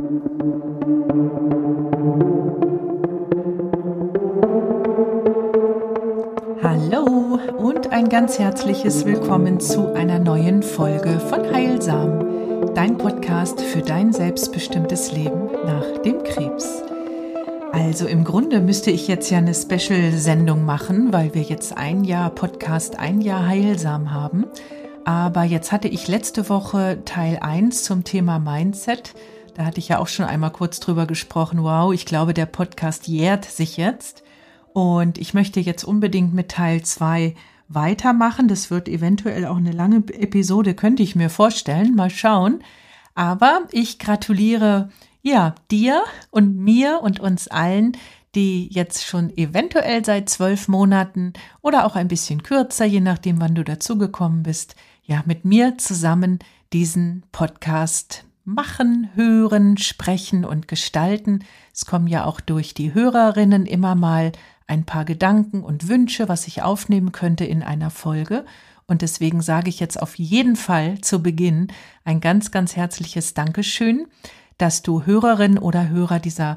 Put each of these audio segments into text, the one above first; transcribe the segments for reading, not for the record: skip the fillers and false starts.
Hallo und ein ganz herzliches Willkommen zu einer neuen Folge von Heilsam, dein Podcast für dein selbstbestimmtes Leben nach dem Krebs. Also im Grunde müsste ich jetzt ja eine Special-Sendung machen, weil wir jetzt ein Jahr Podcast, ein Jahr Heilsam haben. Aber jetzt hatte ich letzte Woche Teil 1 zum Thema Mindset. Da hatte ich ja auch schon einmal kurz drüber gesprochen. Wow, ich glaube, der Podcast jährt sich jetzt. Und ich möchte jetzt unbedingt mit Teil 2 weitermachen. Das wird eventuell auch eine lange Episode, könnte ich mir vorstellen. Mal schauen. Aber ich gratuliere dir und mir und uns allen, die jetzt schon eventuell seit 12 Monaten oder auch ein bisschen kürzer, je nachdem, wann du dazugekommen bist, mit mir zusammen diesen Podcast machen, hören, sprechen und gestalten. Es kommen ja auch durch die Hörerinnen immer mal ein paar Gedanken und Wünsche, was ich aufnehmen könnte in einer Folge. Und deswegen sage ich jetzt auf jeden Fall zu Beginn ein ganz, ganz herzliches Dankeschön, dass du Hörerin oder Hörer dieser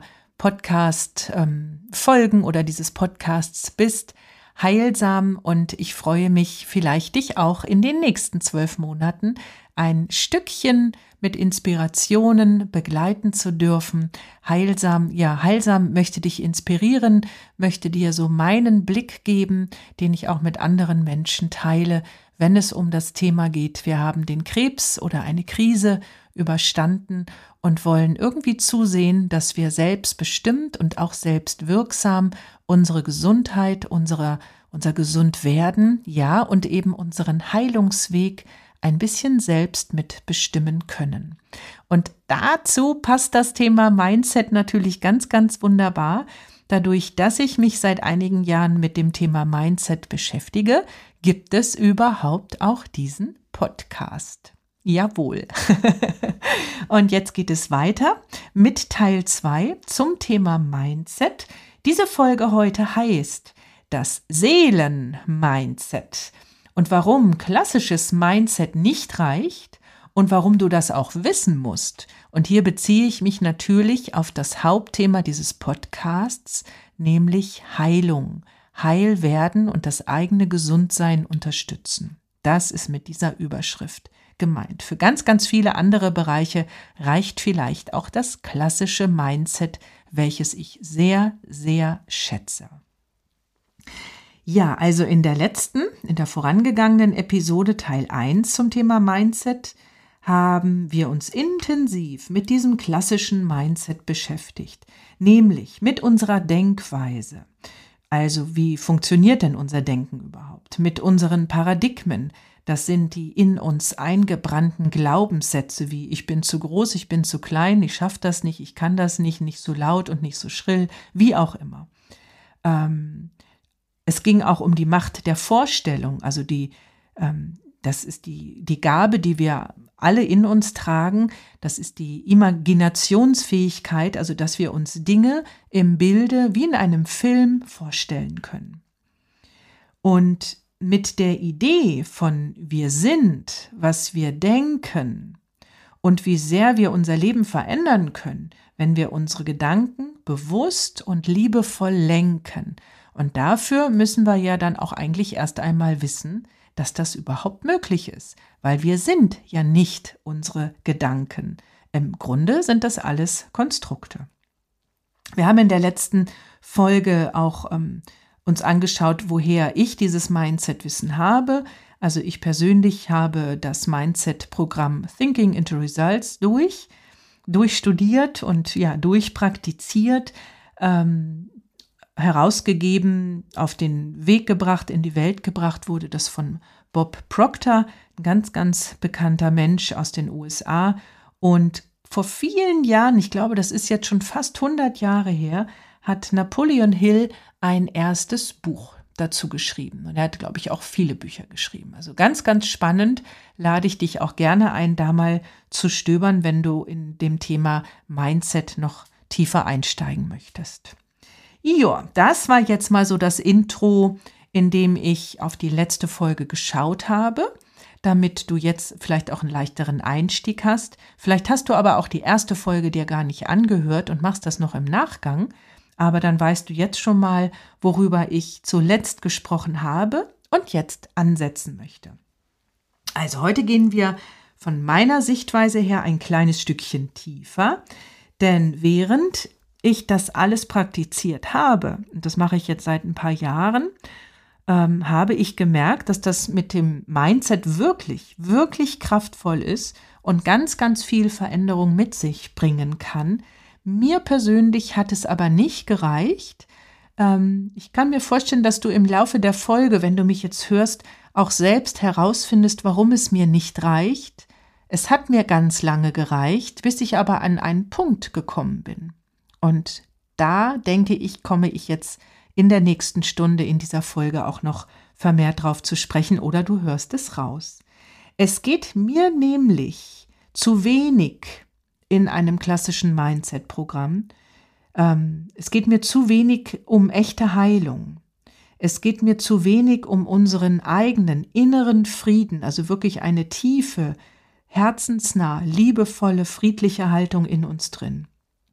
Podcast-Folgen oder dieses Podcasts bist. Heilsam, und ich freue mich, vielleicht dich auch in den nächsten 12 Monaten ein Stückchen mit Inspirationen begleiten zu dürfen. Heilsam möchte dich inspirieren, möchte dir so meinen Blick geben, den ich auch mit anderen Menschen teile, wenn es um das Thema geht. Wir haben den Krebs oder eine Krise überstanden und wollen irgendwie zusehen, dass wir selbstbestimmt und auch selbstwirksam unsere Gesundheit, unser Gesundwerden, und eben unseren Heilungsweg ein bisschen selbst mitbestimmen können. Und dazu passt das Thema Mindset natürlich ganz, ganz wunderbar. Dadurch, dass ich mich seit einigen Jahren mit dem Thema Mindset beschäftige, gibt es überhaupt auch diesen Podcast. Jawohl. Und jetzt geht es weiter mit Teil 2 zum Thema Mindset. Diese Folge heute heißt das Seelen-Mindset und warum klassisches Mindset nicht reicht und warum du das auch wissen musst. Und hier beziehe ich mich natürlich auf das Hauptthema dieses Podcasts, nämlich Heilung, heil werden und das eigene Gesundsein unterstützen. Das ist mit dieser Überschrift gemeint. Für ganz, ganz viele andere Bereiche reicht vielleicht auch das klassische Mindset, welches ich sehr, sehr schätze. Ja, also in der vorangegangenen Episode Teil 1 zum Thema Mindset haben wir uns intensiv mit diesem klassischen Mindset beschäftigt, nämlich mit unserer Denkweise. Also wie funktioniert denn unser Denken überhaupt? Mit unseren Paradigmen. Das sind die in uns eingebrannten Glaubenssätze wie ich bin zu groß, ich bin zu klein, ich schaffe das nicht, ich kann das nicht so laut und nicht so schrill, wie auch immer. Es ging auch um die Macht der Vorstellung, also das ist die Gabe, die wir alle in uns tragen, das ist die Imaginationsfähigkeit, also dass wir uns Dinge im Bilde wie in einem Film vorstellen können. Und mit der Idee von wir sind, was wir denken und wie sehr wir unser Leben verändern können, wenn wir unsere Gedanken bewusst und liebevoll lenken. Und dafür müssen wir ja dann auch eigentlich erst einmal wissen, dass das überhaupt möglich ist, weil wir sind ja nicht unsere Gedanken. Im Grunde sind das alles Konstrukte. Wir haben in der letzten Folge auch uns angeschaut, woher ich dieses Mindset-Wissen habe. Also ich persönlich habe das Mindset-Programm Thinking into Results durchstudiert und durchpraktiziert, herausgegeben, auf den Weg gebracht, in die Welt gebracht wurde das von Bob Proctor, ein ganz, ganz bekannter Mensch aus den USA. Und vor vielen Jahren, ich glaube, das ist jetzt schon fast 100 Jahre her, hat Napoleon Hill ein erstes Buch dazu geschrieben. Und er hat, glaube ich, auch viele Bücher geschrieben. Also ganz, ganz spannend, lade ich dich auch gerne ein, da mal zu stöbern, wenn du in dem Thema Mindset noch tiefer einsteigen möchtest. Ja, das war jetzt mal so das Intro, in dem ich auf die letzte Folge geschaut habe. damit du jetzt vielleicht auch einen leichteren Einstieg hast. Vielleicht hast du aber auch die erste Folge dir gar nicht angehört und machst das noch im Nachgang. Aber dann weißt du jetzt schon mal, worüber ich zuletzt gesprochen habe und jetzt ansetzen möchte. Also heute gehen wir von meiner Sichtweise her ein kleines Stückchen tiefer, denn während ich das alles praktiziert habe, und das mache ich jetzt seit ein paar Jahren, habe ich gemerkt, dass das mit dem Mindset wirklich, wirklich kraftvoll ist und ganz, ganz viel Veränderung mit sich bringen kann. Mir persönlich hat es aber nicht gereicht. Ich kann mir vorstellen, dass du im Laufe der Folge, wenn du mich jetzt hörst, auch selbst herausfindest, warum es mir nicht reicht. Es hat mir ganz lange gereicht, bis ich aber an einen Punkt gekommen bin. Und da denke ich, komme ich jetzt in der nächsten Stunde in dieser Folge auch noch vermehrt drauf zu sprechen oder du hörst es raus. Es geht mir nämlich zu wenig in einem klassischen Mindset-Programm. Es geht mir zu wenig um echte Heilung. Es geht mir zu wenig um unseren eigenen inneren Frieden, also wirklich eine tiefe, herzensnah, liebevolle, friedliche Haltung in uns drin.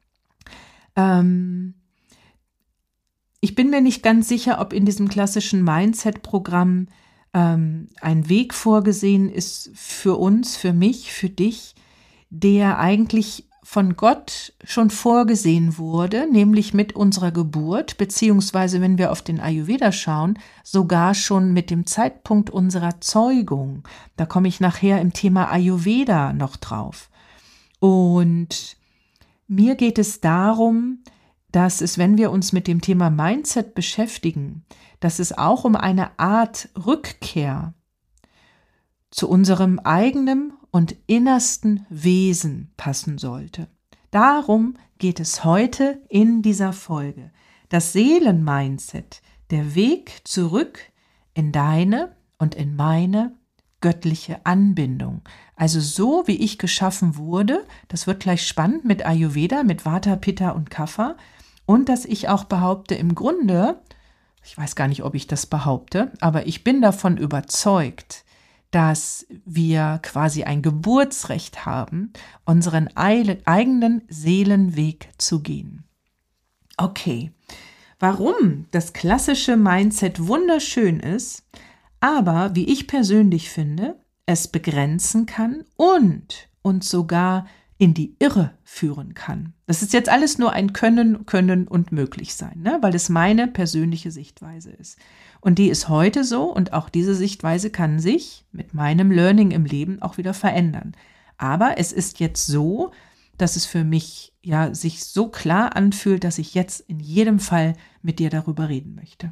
Ich bin mir nicht ganz sicher, ob in diesem klassischen Mindset-Programm ein Weg vorgesehen ist für uns, für mich, für dich, der eigentlich von Gott schon vorgesehen wurde, nämlich mit unserer Geburt, beziehungsweise wenn wir auf den Ayurveda schauen, sogar schon mit dem Zeitpunkt unserer Zeugung. Da komme ich nachher im Thema Ayurveda noch drauf. Und mir geht es darum, dass es, wenn wir uns mit dem Thema Mindset beschäftigen, dass es auch um eine Art Rückkehr zu unserem eigenen und innersten Wesen passen sollte. Darum geht es heute in dieser Folge. Das Seelenmindset, der Weg zurück in deine und in meine göttliche Anbindung. Also so, wie ich geschaffen wurde, das wird gleich spannend mit Ayurveda, mit Vata, Pitta und Kapha. Und dass ich auch behaupte, im Grunde, ich weiß gar nicht, ob ich das behaupte, aber ich bin davon überzeugt, dass wir quasi ein Geburtsrecht haben, unseren eigenen Seelenweg zu gehen. Okay, warum das klassische Mindset wunderschön ist, aber, wie ich persönlich finde, es begrenzen kann und uns sogar in die Irre führen kann. Das ist jetzt alles nur ein Können und Möglichsein, ne? Weil es meine persönliche Sichtweise ist. Und die ist heute so und auch diese Sichtweise kann sich mit meinem Learning im Leben auch wieder verändern. Aber es ist jetzt so, dass es für mich ja sich so klar anfühlt, dass ich jetzt in jedem Fall mit dir darüber reden möchte.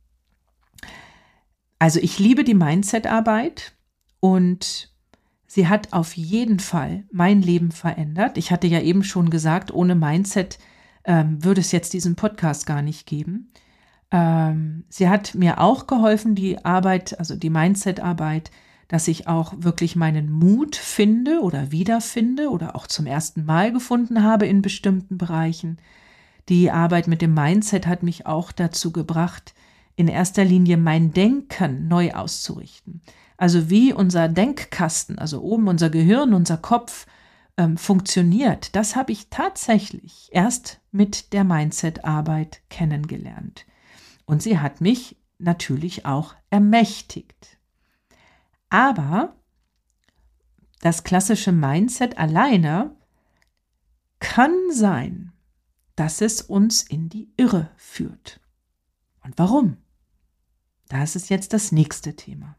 Also ich liebe die Mindset-Arbeit und sie hat auf jeden Fall mein Leben verändert. Ich hatte ja eben schon gesagt, ohne Mindset würde es jetzt diesen Podcast gar nicht geben. Sie hat mir auch geholfen, die Arbeit, also die Mindset-Arbeit, dass ich auch wirklich meinen Mut finde oder wiederfinde oder auch zum ersten Mal gefunden habe in bestimmten Bereichen. Die Arbeit mit dem Mindset hat mich auch dazu gebracht, in erster Linie mein Denken neu auszurichten. Also wie unser Denkkasten, also oben unser Gehirn, unser Kopf funktioniert, das habe ich tatsächlich erst mit der Mindset-Arbeit kennengelernt. Und sie hat mich natürlich auch ermächtigt. Aber das klassische Mindset alleine kann sein, dass es uns in die Irre führt. Und warum? Das ist jetzt das nächste Thema.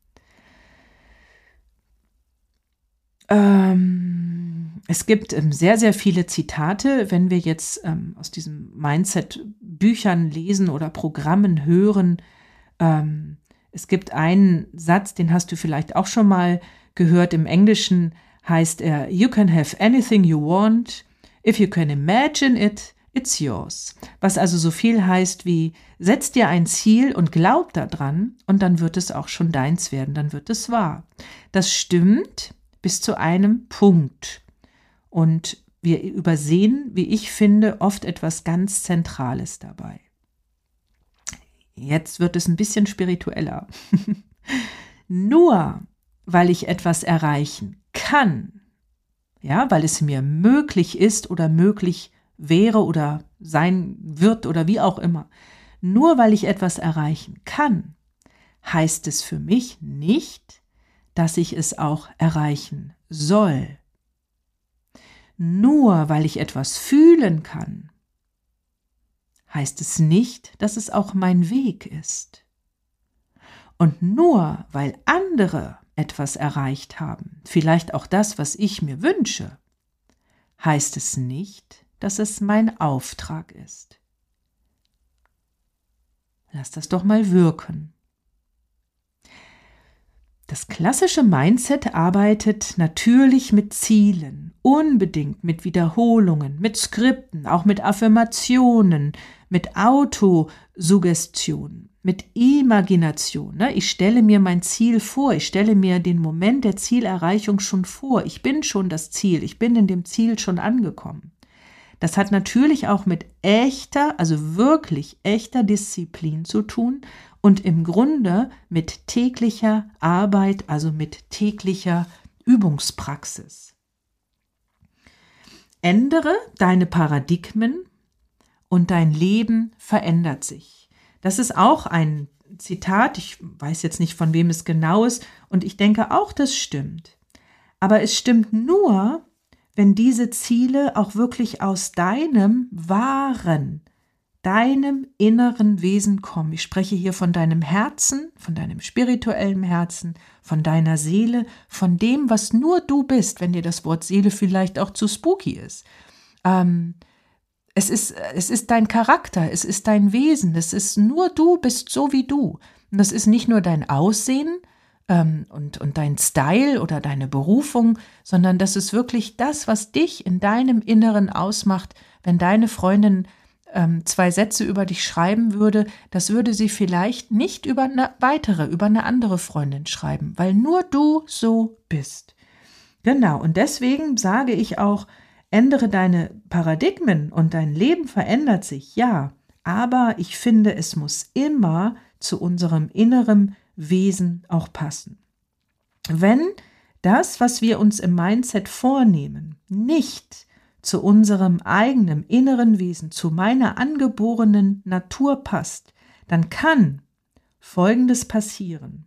Es gibt sehr, sehr viele Zitate, wenn wir jetzt aus diesen Mindset-Büchern lesen oder Programmen hören. Es gibt einen Satz, den hast du vielleicht auch schon mal gehört. Im Englischen heißt er, "You can have anything you want. If you can imagine it, it's yours." Was also so viel heißt wie, setz dir ein Ziel und glaub daran und dann wird es auch schon deins werden, dann wird es wahr. Das stimmt bis zu einem Punkt. Und wir übersehen, wie ich finde, oft etwas ganz Zentrales dabei. Jetzt wird es ein bisschen spiritueller. Nur weil ich etwas erreichen kann, ja, weil es mir möglich ist oder möglich wäre oder sein wird oder wie auch immer, nur weil ich etwas erreichen kann, heißt es für mich nicht, dass ich es auch erreichen soll. Nur weil ich etwas fühlen kann, heißt es nicht, dass es auch mein Weg ist. Und nur weil andere etwas erreicht haben, vielleicht auch das, was ich mir wünsche, heißt es nicht, dass es mein Auftrag ist. Lass das doch mal wirken. Das klassische Mindset arbeitet natürlich mit Zielen, unbedingt mit Wiederholungen, mit Skripten, auch mit Affirmationen, mit Autosuggestion, mit Imagination. Ich stelle mir mein Ziel vor, ich stelle mir den Moment der Zielerreichung schon vor. Ich bin schon das Ziel, ich bin in dem Ziel schon angekommen. Das hat natürlich auch mit echter, also wirklich echter Disziplin zu tun und im Grunde mit täglicher Arbeit, also mit täglicher Übungspraxis. Ändere deine Paradigmen und dein Leben verändert sich. Das ist auch ein Zitat, ich weiß jetzt nicht, von wem es genau ist, und ich denke auch, das stimmt. Aber es stimmt nur, wenn diese Ziele auch wirklich aus deinem wahren, deinem inneren Wesen kommen. Ich spreche hier von deinem Herzen, von deinem spirituellen Herzen, von deiner Seele, von dem, was nur du bist, wenn dir das Wort Seele vielleicht auch zu spooky ist. Es ist dein Charakter, es ist dein Wesen, es ist nur du bist so wie du. Und das ist nicht nur dein Aussehen und dein Style oder deine Berufung, sondern das ist wirklich das, was dich in deinem Inneren ausmacht. Wenn deine Freundin 2 Sätze über dich schreiben würde, das würde sie vielleicht nicht über eine andere Freundin schreiben, weil nur du so bist. Genau, und deswegen sage ich auch, ändere deine Paradigmen und dein Leben verändert sich, ja, aber ich finde, es muss immer zu unserem inneren Wesen auch passen. Wenn das, was wir uns im Mindset vornehmen, nicht zu unserem eigenen inneren Wesen, zu meiner angeborenen Natur passt, dann kann Folgendes passieren.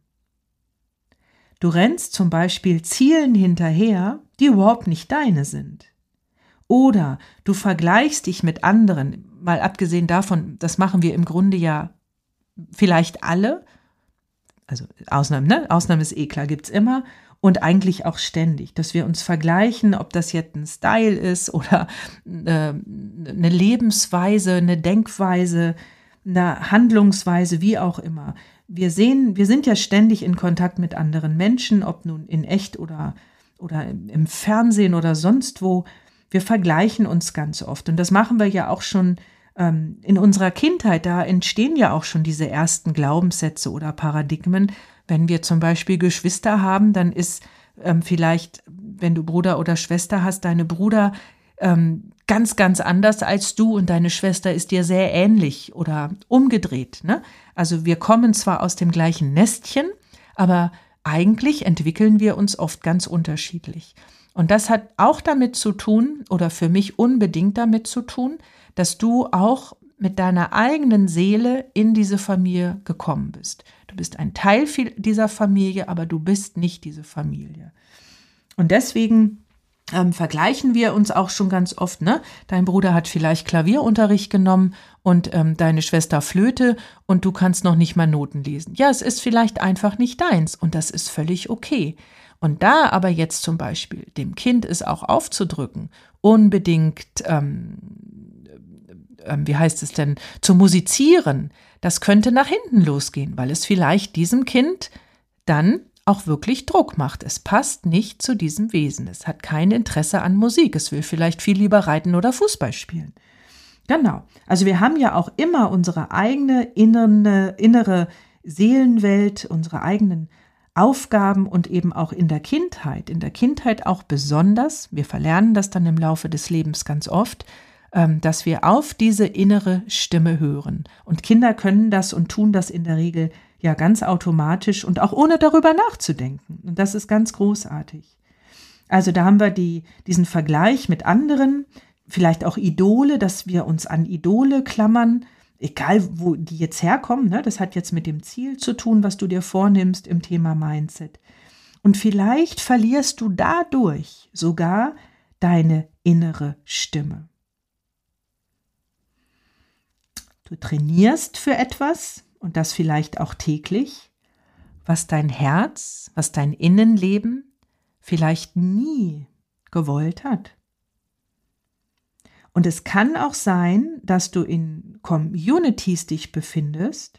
Du rennst zum Beispiel Zielen hinterher, die überhaupt nicht deine sind. Oder du vergleichst dich mit anderen, mal abgesehen davon, das machen wir im Grunde ja vielleicht alle, also Ausnahme ist klar, gibt's immer und eigentlich auch ständig, dass wir uns vergleichen, ob das jetzt ein Style ist oder eine Lebensweise, eine Denkweise, eine Handlungsweise, wie auch immer. Wir sind ja ständig in Kontakt mit anderen Menschen, ob nun in echt oder im Fernsehen oder sonst wo. Wir vergleichen uns ganz oft und das machen wir ja auch schon in unserer Kindheit. Da entstehen ja auch schon diese ersten Glaubenssätze oder Paradigmen. Wenn wir zum Beispiel Geschwister haben, dann ist vielleicht, wenn du Bruder oder Schwester hast, deine Bruder ganz, ganz anders als du und deine Schwester ist dir sehr ähnlich oder umgedreht. Ne? Also wir kommen zwar aus dem gleichen Nestchen, aber eigentlich entwickeln wir uns oft ganz unterschiedlich. Und das hat auch damit zu tun, oder für mich unbedingt damit zu tun, dass du auch mit deiner eigenen Seele in diese Familie gekommen bist. Du bist ein Teil dieser Familie, aber du bist nicht diese Familie. Und deswegen vergleichen wir uns auch schon ganz oft. Ne? Dein Bruder hat vielleicht Klavierunterricht genommen und deine Schwester Flöte und du kannst noch nicht mal Noten lesen. Ja, es ist vielleicht einfach nicht deins und das ist völlig okay. Und da aber jetzt zum Beispiel dem Kind es auch aufzudrücken, unbedingt, zu musizieren, das könnte nach hinten losgehen, weil es vielleicht diesem Kind dann auch wirklich Druck macht. Es passt nicht zu diesem Wesen. Es hat kein Interesse an Musik. Es will vielleicht viel lieber reiten oder Fußball spielen. Genau. Also wir haben ja auch immer unsere eigene innere Seelenwelt, unsere eigenen Aufgaben und eben auch in der Kindheit auch besonders, wir verlernen das dann im Laufe des Lebens ganz oft, dass wir auf diese innere Stimme hören. Und Kinder können das und tun das in der Regel ja ganz automatisch und auch ohne darüber nachzudenken. Und das ist ganz großartig. Also da haben wir diesen Vergleich mit anderen, vielleicht auch Idole, dass wir uns an Idole klammern, egal wo die jetzt herkommen, ne? Das hat jetzt mit dem Ziel zu tun, was du dir vornimmst im Thema Mindset. Und vielleicht verlierst du dadurch sogar deine innere Stimme. Du trainierst für etwas und das vielleicht auch täglich, was dein Herz, was dein Innenleben vielleicht nie gewollt hat. Und es kann auch sein, dass du in Communities dich befindest,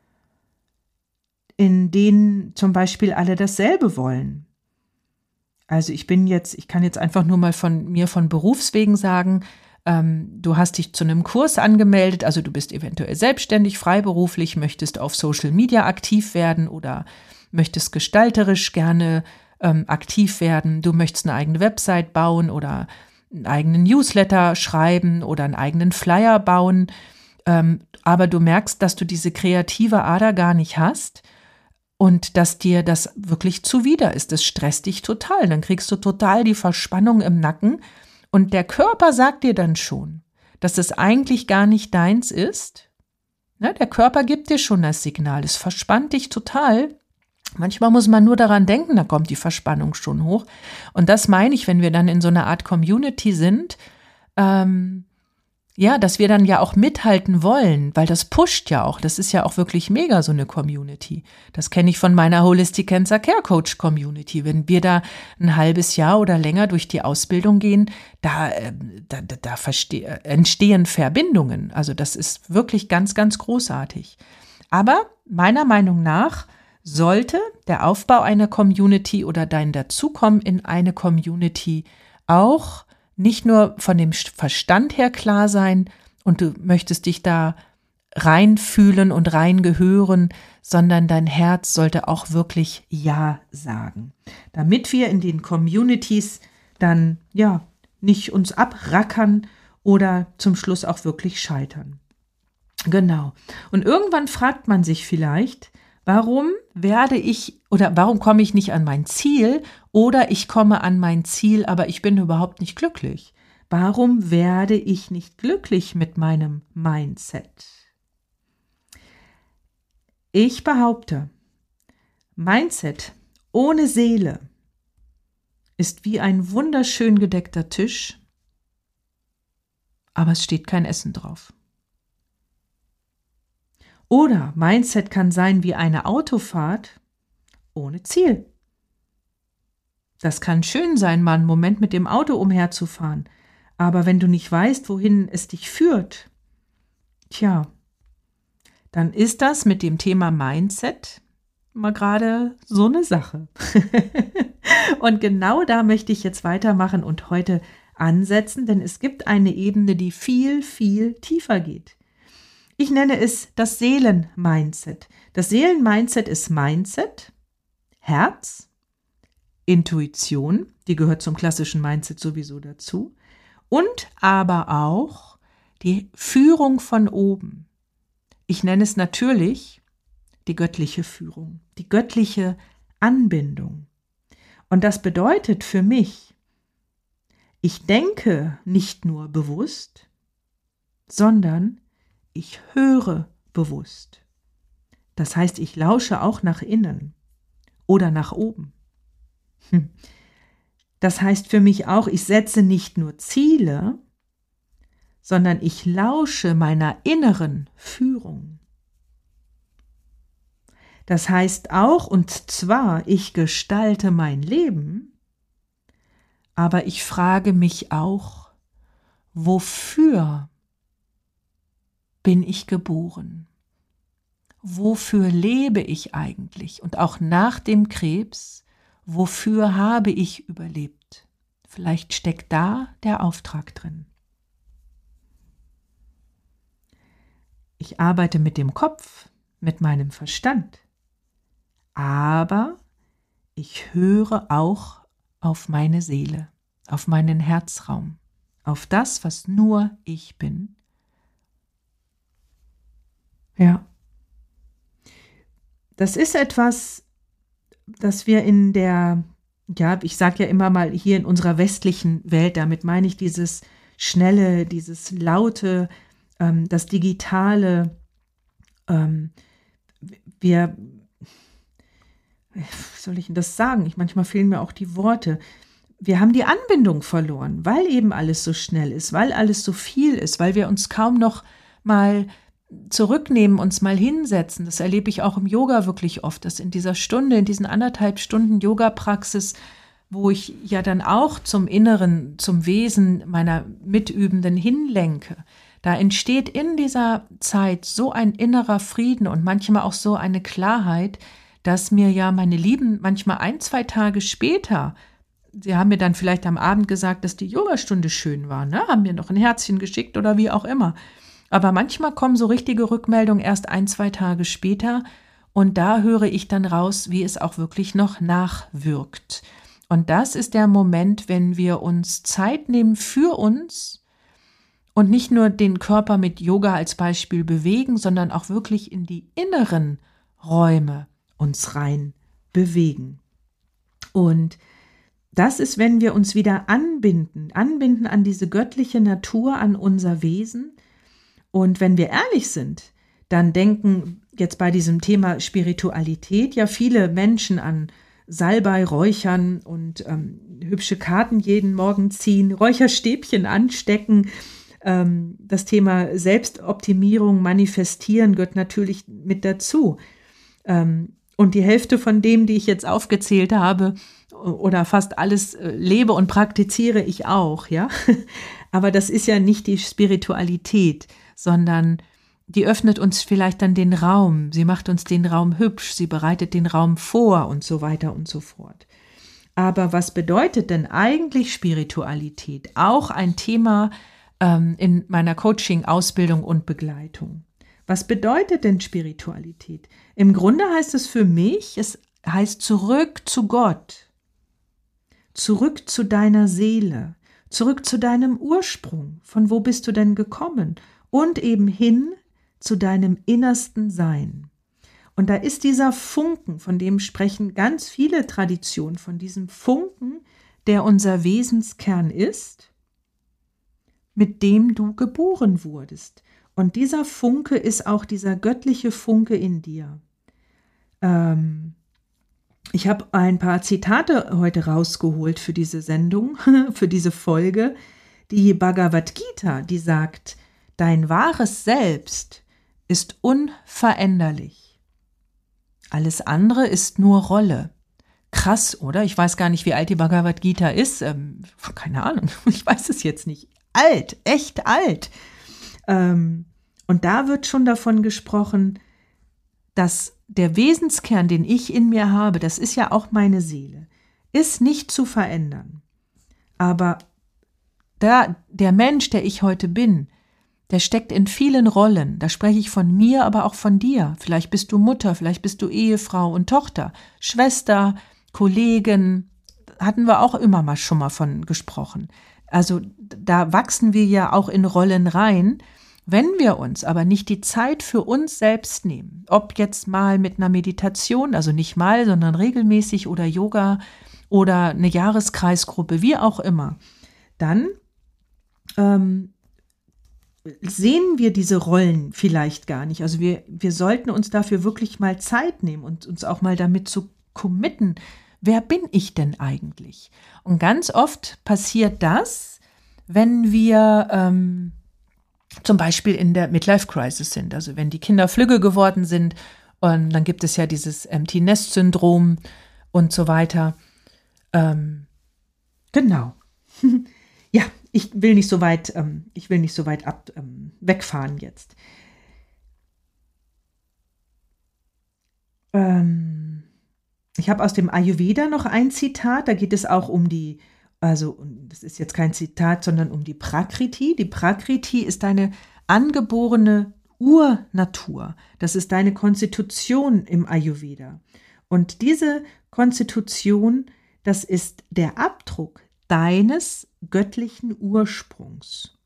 in denen zum Beispiel alle dasselbe wollen. Also ich kann jetzt einfach nur mal von Berufswegen sagen, du hast dich zu einem Kurs angemeldet, also du bist eventuell selbstständig, freiberuflich, möchtest auf Social Media aktiv werden oder möchtest gestalterisch gerne aktiv werden, du möchtest eine eigene Website bauen oder einen eigenen Newsletter schreiben oder einen eigenen Flyer bauen, aber du merkst, dass du diese kreative Ader gar nicht hast und dass dir das wirklich zuwider ist. Das stresst dich total. Dann kriegst du total die Verspannung im Nacken und der Körper sagt dir dann schon, dass es eigentlich gar nicht deins ist. Ne? Der Körper gibt dir schon das Signal. Es verspannt dich total. Manchmal muss man nur daran denken, da kommt die Verspannung schon hoch. Und das meine ich, wenn wir dann in so einer Art Community sind, dass wir dann ja auch mithalten wollen, weil das pusht ja auch. Das ist ja auch wirklich mega, so eine Community. Das kenne ich von meiner Holistic Cancer Care Coach Community. Wenn wir da ein halbes Jahr oder länger durch die Ausbildung gehen, da entstehen Verbindungen. Also das ist wirklich ganz, ganz großartig. Aber meiner Meinung nach sollte der Aufbau einer Community oder dein Dazukommen in eine Community auch nicht nur von dem Verstand her klar sein und du möchtest dich da reinfühlen und reingehören, sondern dein Herz sollte auch wirklich Ja sagen. Damit wir in den Communities dann nicht uns abrackern oder zum Schluss auch wirklich scheitern. Genau. Und irgendwann fragt man sich vielleicht, warum komme ich nicht an mein Ziel oder ich komme an mein Ziel, aber ich bin überhaupt nicht glücklich? Warum werde ich nicht glücklich mit meinem Mindset? Ich behaupte, Mindset ohne Seele ist wie ein wunderschön gedeckter Tisch, aber es steht kein Essen drauf. Oder Mindset kann sein wie eine Autofahrt ohne Ziel. Das kann schön sein, mal einen Moment mit dem Auto umherzufahren. Aber wenn du nicht weißt, wohin es dich führt, dann ist das mit dem Thema Mindset mal gerade so eine Sache. Und genau da möchte ich jetzt weitermachen und heute ansetzen, denn es gibt eine Ebene, die viel, viel tiefer geht. Ich nenne es das Seelen-Mindset. Das Seelen-Mindset ist Mindset, Herz, Intuition, die gehört zum klassischen Mindset sowieso dazu, und aber auch die Führung von oben. Ich nenne es natürlich die göttliche Führung, die göttliche Anbindung. Und das bedeutet für mich, ich denke nicht nur bewusst, sondern ich höre bewusst. Das heißt, ich lausche auch nach innen oder nach oben. Das heißt für mich auch, ich setze nicht nur Ziele, sondern ich lausche meiner inneren Führung. Das heißt auch, und zwar, ich gestalte mein Leben, aber ich frage mich auch, wofür bin ich geboren? Wofür lebe ich eigentlich? Und auch nach dem Krebs, wofür habe ich überlebt? Vielleicht steckt da der Auftrag drin. Ich arbeite mit dem Kopf, mit meinem Verstand, aber ich höre auch auf meine Seele, auf meinen Herzraum, auf das, was nur ich bin. Ja. Das ist etwas, das wir ich sage ja immer mal hier in unserer westlichen Welt, damit meine ich dieses Schnelle, dieses Laute, das Digitale, wie soll ich denn das sagen? Manchmal fehlen mir auch die Worte. Wir haben die Anbindung verloren, weil eben alles so schnell ist, weil alles so viel ist, weil wir uns kaum noch mal zurücknehmen, uns mal hinsetzen. Das erlebe ich auch im Yoga wirklich oft, dass in dieser Stunde, in diesen 1,5 Stunden Yoga-Praxis, wo ich ja dann auch zum Inneren, zum Wesen meiner Mitübenden hinlenke, da entsteht in dieser Zeit so ein innerer Frieden und manchmal auch so eine Klarheit, dass mir ja meine Lieben manchmal 1-2 Tage später, sie haben mir dann vielleicht am Abend gesagt, dass die Yogastunde schön war, ne? Haben mir noch ein Herzchen geschickt oder wie auch immer. Aber manchmal kommen so richtige Rückmeldungen erst 1-2 Tage später und da höre ich dann raus, wie es auch wirklich noch nachwirkt. Und das ist der Moment, wenn wir uns Zeit nehmen für uns und nicht nur den Körper mit Yoga als Beispiel bewegen, sondern auch wirklich in die inneren Räume uns rein bewegen. Und das ist, wenn wir uns wieder anbinden an diese göttliche Natur, an unser Wesen. Und wenn wir ehrlich sind, dann denken jetzt bei diesem Thema Spiritualität ja viele Menschen an Salbei räuchern und hübsche Karten jeden Morgen ziehen, Räucherstäbchen anstecken. Das Thema Selbstoptimierung, Manifestieren gehört natürlich mit dazu. Und die Hälfte von dem, die ich jetzt aufgezählt habe, oder fast alles lebe und praktiziere ich auch, ja. Aber das ist ja nicht die Spiritualität, sondern die öffnet uns vielleicht dann den Raum, sie macht uns den Raum hübsch, sie bereitet den Raum vor und so weiter und so fort. Aber was bedeutet denn eigentlich Spiritualität? Auch ein Thema in meiner Coaching, Ausbildung und Begleitung. Was bedeutet denn Spiritualität? Im Grunde heißt es für mich, es heißt zurück zu Gott, zurück zu deiner Seele, zurück zu deinem Ursprung. Von wo bist du denn gekommen? Und eben hin zu deinem innersten Sein. Und da ist dieser Funken, von dem sprechen ganz viele Traditionen, von diesem Funken, der unser Wesenskern ist, mit dem du geboren wurdest. Und dieser Funke ist auch dieser göttliche Funke in dir. Ich habe ein paar Zitate heute rausgeholt für diese Sendung, für diese Folge. Die Bhagavad Gita, die sagt, dein wahres Selbst ist unveränderlich. Alles andere ist nur Rolle. Krass, oder? Ich weiß gar nicht, wie alt die Bhagavad Gita ist. Keine Ahnung, ich weiß es jetzt nicht. Alt, echt alt. Und da wird schon davon gesprochen, dass der Wesenskern, den ich in mir habe, das ist ja auch meine Seele, ist nicht zu verändern. Aber der Mensch, der ich heute bin, der steckt in vielen Rollen. Da spreche ich von mir, aber auch von dir. Vielleicht bist du Mutter, vielleicht bist du Ehefrau und Tochter, Schwester, Kollegin. Hatten wir auch immer mal schon mal von gesprochen. Also da wachsen wir ja auch in Rollen rein. Wenn wir uns aber nicht die Zeit für uns selbst nehmen, ob jetzt mal mit einer Meditation, also nicht mal, sondern regelmäßig oder Yoga oder eine Jahreskreisgruppe, wie auch immer, dann sehen wir diese Rollen vielleicht gar nicht. Also wir sollten uns dafür wirklich mal Zeit nehmen und uns auch mal damit zu committen. Wer bin ich denn eigentlich? Und ganz oft passiert das, wenn wir zum Beispiel in der Midlife-Crisis sind. Also wenn die Kinder flügge geworden sind und dann gibt es ja dieses Empty-Nest-Syndrom und so weiter. Genau. Ja, ich will nicht so weit wegfahren jetzt. Ich habe aus dem Ayurveda noch ein Zitat, da geht es auch um das ist jetzt kein Zitat, sondern um die Prakriti. Die Prakriti ist deine angeborene Urnatur. Das ist deine Konstitution im Ayurveda. Und diese Konstitution, das ist der Abdruck deines göttlichen Ursprungs.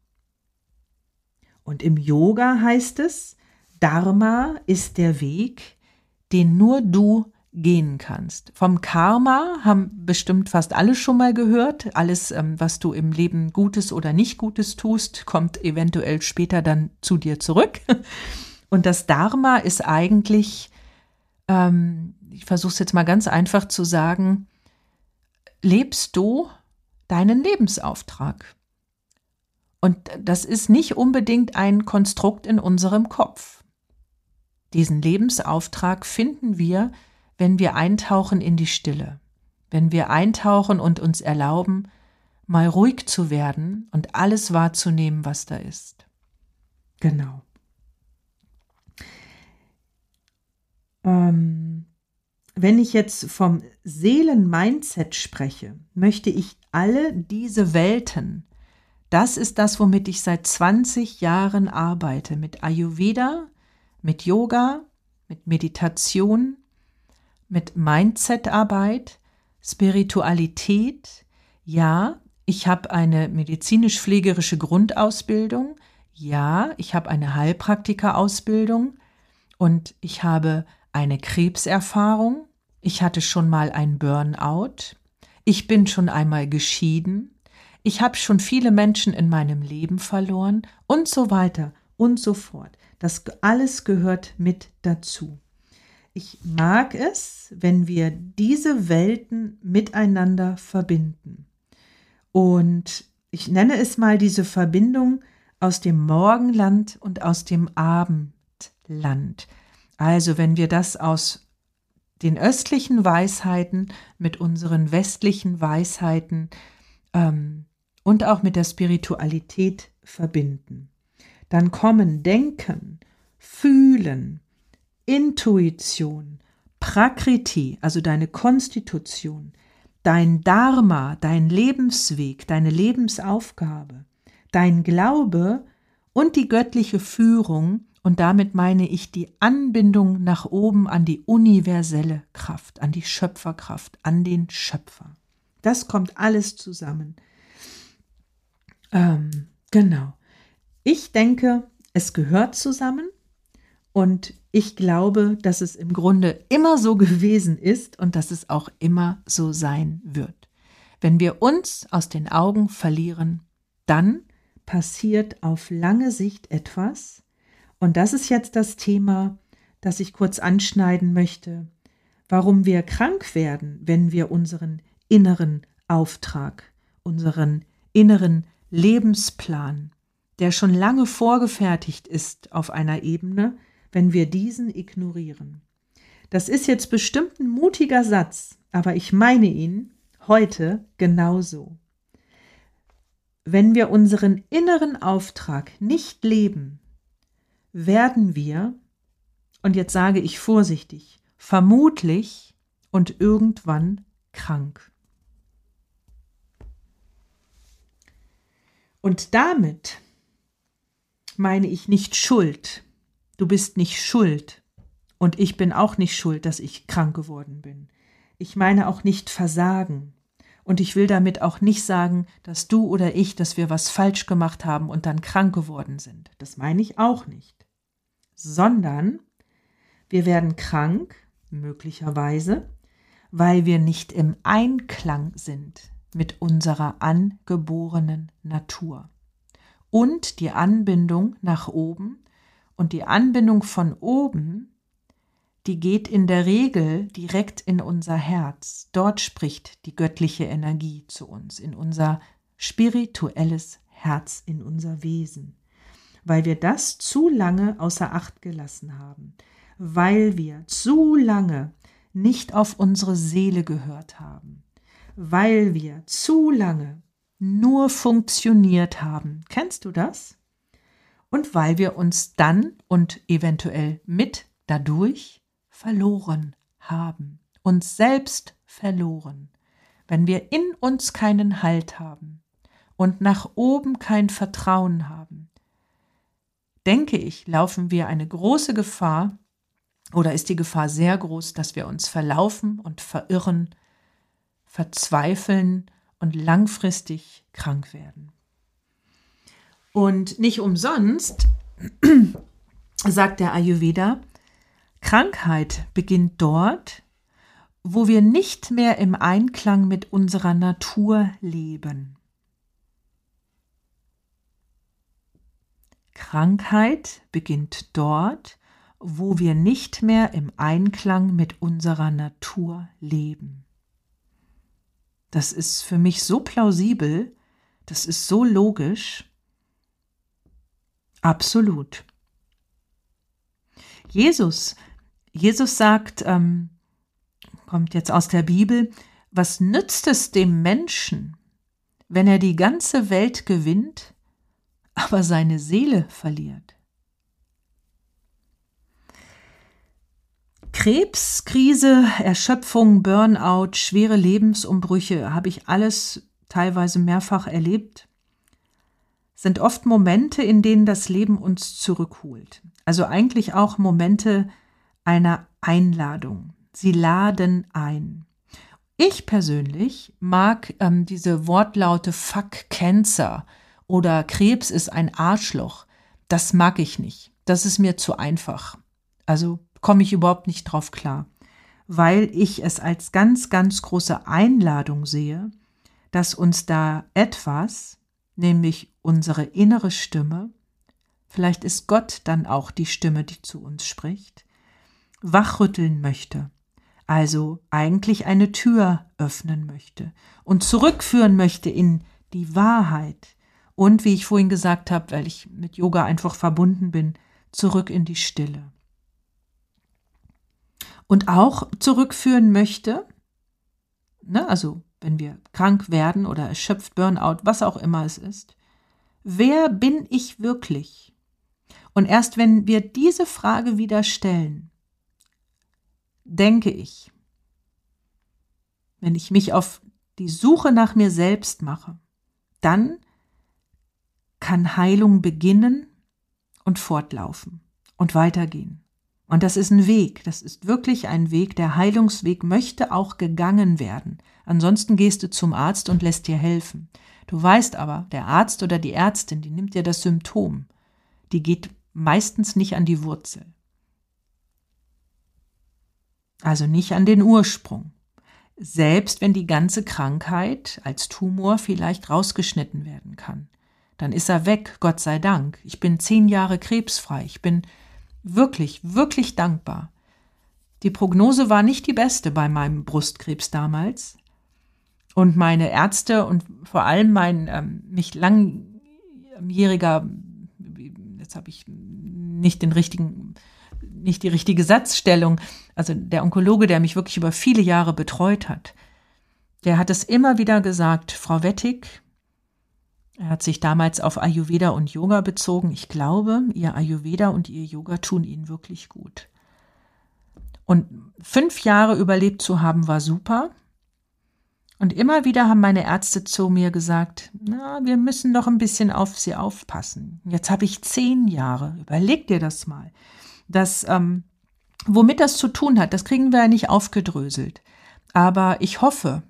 Und im Yoga heißt es, Dharma ist der Weg, den nur du gehen kannst. Vom Karma haben bestimmt fast alle schon mal gehört. Alles, was du im Leben Gutes oder nicht Gutes tust, kommt eventuell später dann zu dir zurück. Und das Dharma ist eigentlich, ich versuche es jetzt mal ganz einfach zu sagen, lebst du deinen Lebensauftrag? Und das ist nicht unbedingt ein Konstrukt in unserem Kopf. Diesen Lebensauftrag finden wir, wenn wir eintauchen in die Stille, wenn wir eintauchen und uns erlauben, mal ruhig zu werden und alles wahrzunehmen, was da ist. Genau. Wenn ich jetzt vom Seelen-Mindset spreche, möchte ich alle diese Welten, das ist das, womit ich seit 20 Jahren arbeite, mit Ayurveda, mit Yoga, mit Meditation, mit Mindset-Arbeit, Spiritualität. Ja, ich habe eine medizinisch-pflegerische Grundausbildung. Ja, ich habe eine Heilpraktiker-Ausbildung und ich habe eine Krebserfahrung. Ich hatte schon mal ein Burnout. Ich bin schon einmal geschieden. Ich habe schon viele Menschen in meinem Leben verloren und so weiter und so fort. Das alles gehört mit dazu. Ich mag es, wenn wir diese Welten miteinander verbinden. Und ich nenne es mal diese Verbindung aus dem Morgenland und aus dem Abendland. Also wenn wir das aus den östlichen Weisheiten mit unseren westlichen Weisheiten und auch mit der Spiritualität verbinden, dann kommen Denken, Fühlen, Intuition, Prakriti, also deine Konstitution, dein Dharma, dein Lebensweg, deine Lebensaufgabe, dein Glaube und die göttliche Führung, und damit meine ich die Anbindung nach oben an die universelle Kraft, an die Schöpferkraft, an den Schöpfer. Das kommt alles zusammen. Genau. Ich denke, es gehört zusammen. Und ich glaube, dass es im Grunde immer so gewesen ist und dass es auch immer so sein wird. Wenn wir uns aus den Augen verlieren, dann passiert auf lange Sicht etwas. Und das ist jetzt das Thema, das ich kurz anschneiden möchte, warum wir krank werden, wenn wir unseren inneren Auftrag, unseren inneren Lebensplan, der schon lange vorgefertigt ist auf einer Ebene, wenn wir diesen ignorieren. Das ist jetzt bestimmt ein mutiger Satz, aber ich meine ihn heute genauso. Wenn wir unseren inneren Auftrag nicht leben, werden wir, und jetzt sage ich vorsichtig, vermutlich und irgendwann krank. Und damit meine ich nicht Schuld. Du bist nicht schuld und ich bin auch nicht schuld, dass ich krank geworden bin. Ich meine auch nicht Versagen und ich will damit auch nicht sagen, dass du oder ich, dass wir was falsch gemacht haben und dann krank geworden sind. Das meine ich auch nicht. Sondern wir werden krank, möglicherweise, weil wir nicht im Einklang sind mit unserer angeborenen Natur. Und die Anbindung nach oben und die Anbindung von oben, die geht in der Regel direkt in unser Herz. Dort spricht die göttliche Energie zu uns, in unser spirituelles Herz, in unser Wesen. Weil wir das zu lange außer Acht gelassen haben. Weil wir zu lange nicht auf unsere Seele gehört haben. Weil wir zu lange nur funktioniert haben. Kennst du das? Und weil wir uns dann und eventuell mit dadurch verloren haben, uns selbst verloren, wenn wir in uns keinen Halt haben und nach oben kein Vertrauen haben, denke ich, laufen wir eine große Gefahr oder ist die Gefahr sehr groß, dass wir uns verlaufen und verirren, verzweifeln und langfristig krank werden. Und nicht umsonst sagt der Ayurveda, Krankheit beginnt dort, wo wir nicht mehr im Einklang mit unserer Natur leben. Krankheit beginnt dort, wo wir nicht mehr im Einklang mit unserer Natur leben. Das ist für mich so plausibel, das ist so logisch. Absolut. Jesus sagt, kommt jetzt aus der Bibel, was nützt es dem Menschen, wenn er die ganze Welt gewinnt, aber seine Seele verliert? Krebs, Krise, Erschöpfung, Burnout, schwere Lebensumbrüche, habe ich alles teilweise mehrfach erlebt, sind oft Momente, in denen das Leben uns zurückholt. Also eigentlich auch Momente einer Einladung. Sie laden ein. Ich persönlich mag diese Wortlaute Fuck Cancer oder Krebs ist ein Arschloch. Das mag ich nicht. Das ist mir zu einfach. Also komme ich überhaupt nicht drauf klar, weil ich es als ganz, ganz große Einladung sehe, dass uns da etwas, nämlich unsere innere Stimme, vielleicht ist Gott dann auch die Stimme, die zu uns spricht, wachrütteln möchte. Also eigentlich eine Tür öffnen möchte und zurückführen möchte in die Wahrheit. Und wie ich vorhin gesagt habe, weil ich mit Yoga einfach verbunden bin, zurück in die Stille. Und auch zurückführen möchte, also wenn wir krank werden oder erschöpft, Burnout, was auch immer es ist, wer bin ich wirklich? Und erst wenn wir diese Frage wieder stellen, denke ich, wenn ich mich auf die Suche nach mir selbst mache, dann kann Heilung beginnen und fortlaufen und weitergehen. Und das ist ein Weg, das ist wirklich ein Weg, der Heilungsweg möchte auch gegangen werden. Ansonsten gehst du zum Arzt und lässt dir helfen. Du weißt aber, der Arzt oder die Ärztin, die nimmt dir das Symptom, die geht meistens nicht an die Wurzel. Also nicht an den Ursprung. Selbst wenn die ganze Krankheit als Tumor vielleicht rausgeschnitten werden kann, dann ist er weg, Gott sei Dank. Ich bin 10 Jahre krebsfrei, ich bin wirklich, wirklich dankbar. Die Prognose war nicht die beste bei meinem Brustkrebs damals. Und meine Ärzte und vor allem mein mich langjähriger, jetzt habe ich nicht die richtige Satzstellung, also der Onkologe, der mich wirklich über viele Jahre betreut hat, der hat es immer wieder gesagt, Frau Wettig, er hat sich damals auf Ayurveda und Yoga bezogen. Ich glaube, Ihr Ayurveda und Ihr Yoga tun Ihnen wirklich gut. Und 5 Jahre überlebt zu haben, war super. Und immer wieder haben meine Ärzte zu mir gesagt, wir müssen doch ein bisschen auf Sie aufpassen. Jetzt habe ich 10 Jahre. Überleg dir das mal. Womit das zu tun hat, das kriegen wir ja nicht aufgedröselt. Aber ich hoffe,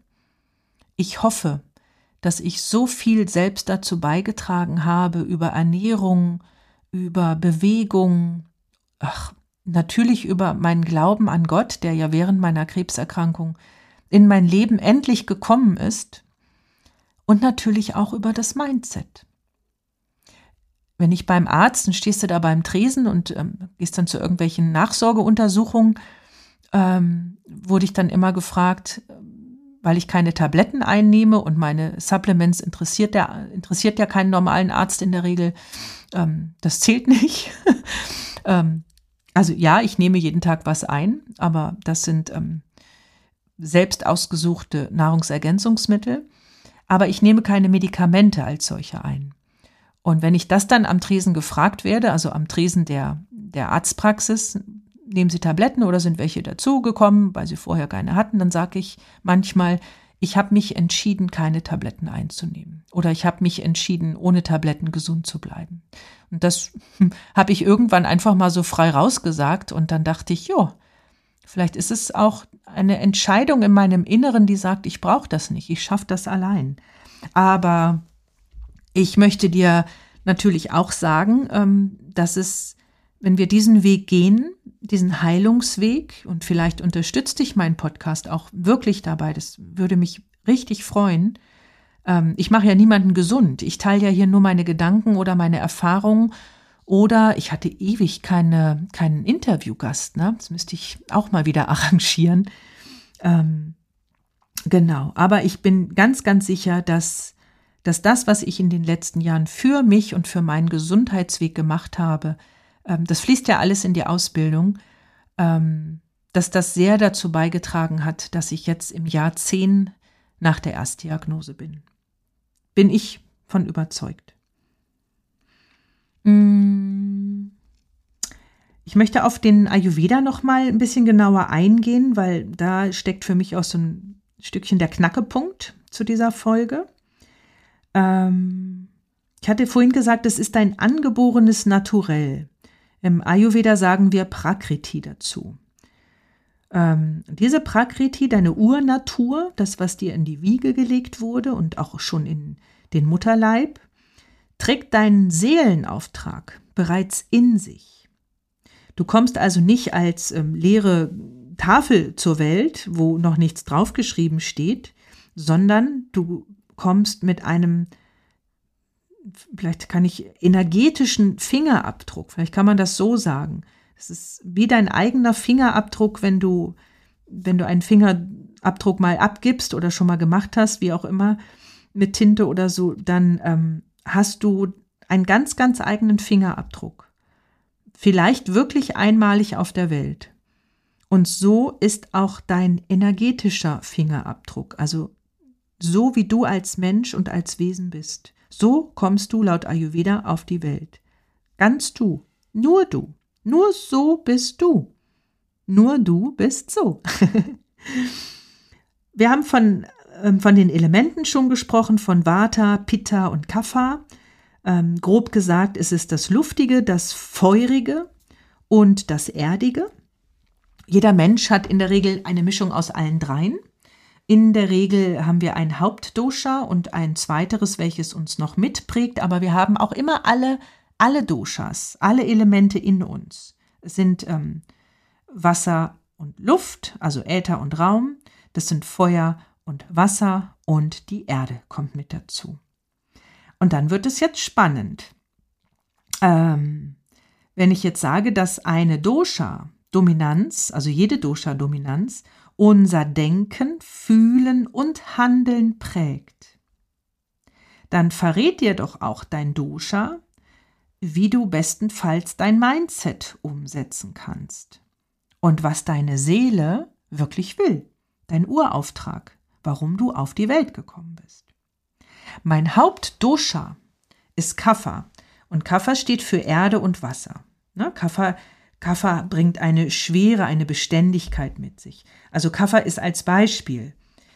dass ich so viel selbst dazu beigetragen habe über Ernährung, über Bewegung, natürlich über meinen Glauben an Gott, der ja während meiner Krebserkrankung in mein Leben endlich gekommen ist, und natürlich auch über das Mindset. Wenn ich beim Arzt, dann stehst du da beim Tresen und gehst dann zu irgendwelchen Nachsorgeuntersuchungen, wurde ich dann immer gefragt, weil ich keine Tabletten einnehme und meine Supplements interessiert ja keinen normalen Arzt in der Regel. Das zählt nicht. Also ja, ich nehme jeden Tag was ein, aber das sind selbst ausgesuchte Nahrungsergänzungsmittel. Aber ich nehme keine Medikamente als solche ein. Und wenn ich das dann am Tresen gefragt werde, also am Tresen der Arztpraxis, nehmen Sie Tabletten oder sind welche dazugekommen, weil Sie vorher keine hatten, dann sage ich manchmal, ich habe mich entschieden, keine Tabletten einzunehmen. Oder ich habe mich entschieden, ohne Tabletten gesund zu bleiben. Und das habe ich irgendwann einfach mal so frei rausgesagt und dann dachte ich, vielleicht ist es auch eine Entscheidung in meinem Inneren, die sagt, ich brauche das nicht, ich schaffe das allein. Aber ich möchte dir natürlich auch sagen, dass es, wenn wir diesen Weg gehen, diesen Heilungsweg, und vielleicht unterstützt dich mein Podcast auch wirklich dabei, das würde mich richtig freuen. Ich mache ja niemanden gesund. Ich teile ja hier nur meine Gedanken oder meine Erfahrungen. Oder ich hatte ewig keinen Interviewgast. Ne? Das müsste ich auch mal wieder arrangieren. Genau, aber ich bin ganz, ganz sicher, dass das, was ich in den letzten Jahren für mich und für meinen Gesundheitsweg gemacht habe, das fließt ja alles in die Ausbildung, dass das sehr dazu beigetragen hat, dass ich jetzt im Jahr 10 nach der Erstdiagnose bin. Bin ich von überzeugt. Ich möchte auf den Ayurveda noch mal ein bisschen genauer eingehen, weil da steckt für mich auch so ein Stückchen der Knackepunkt zu dieser Folge. Ich hatte vorhin gesagt, es ist ein angeborenes Naturell. Im Ayurveda sagen wir Prakriti dazu. Diese Prakriti, deine Urnatur, das, was dir in die Wiege gelegt wurde und auch schon in den Mutterleib, trägt deinen Seelenauftrag bereits in sich. Du kommst also nicht als leere Tafel zur Welt, wo noch nichts draufgeschrieben steht, sondern du kommst mit einem, vielleicht kann ich, energetischen Fingerabdruck, vielleicht kann man das so sagen. Es ist wie dein eigener Fingerabdruck, wenn du einen Fingerabdruck mal abgibst oder schon mal gemacht hast, wie auch immer, mit Tinte oder so, dann hast du einen ganz, ganz eigenen Fingerabdruck. Vielleicht wirklich einmalig auf der Welt. Und so ist auch dein energetischer Fingerabdruck, also so wie du als Mensch und als Wesen bist. So kommst du laut Ayurveda auf die Welt. Ganz du, nur so bist du. Nur du bist so. Wir haben von den Elementen schon gesprochen, von Vata, Pitta und Kapha. Grob gesagt ist es das Luftige, das Feurige und das Erdige. Jeder Mensch hat in der Regel eine Mischung aus allen dreien. In der Regel haben wir ein Hauptdosha und ein zweiteres, welches uns noch mitprägt, aber wir haben auch immer alle Doshas, alle Elemente in uns. Es sind Wasser und Luft, also Äther und Raum. Das sind Feuer und Wasser und die Erde kommt mit dazu. Und dann wird es jetzt spannend. Wenn ich jetzt sage, dass eine Dosha-Dominanz, also jede Dosha-Dominanz, unser Denken, Fühlen und Handeln prägt, dann verrät dir doch auch dein Dosha, wie du bestenfalls dein Mindset umsetzen kannst und was deine Seele wirklich will, dein Urauftrag, warum du auf die Welt gekommen bist. Mein Hauptdosha ist Kapha und Kapha steht für Erde und Wasser. Ne? Kapha bringt eine Schwere, eine Beständigkeit mit sich. Also Kapha ist als Beispiel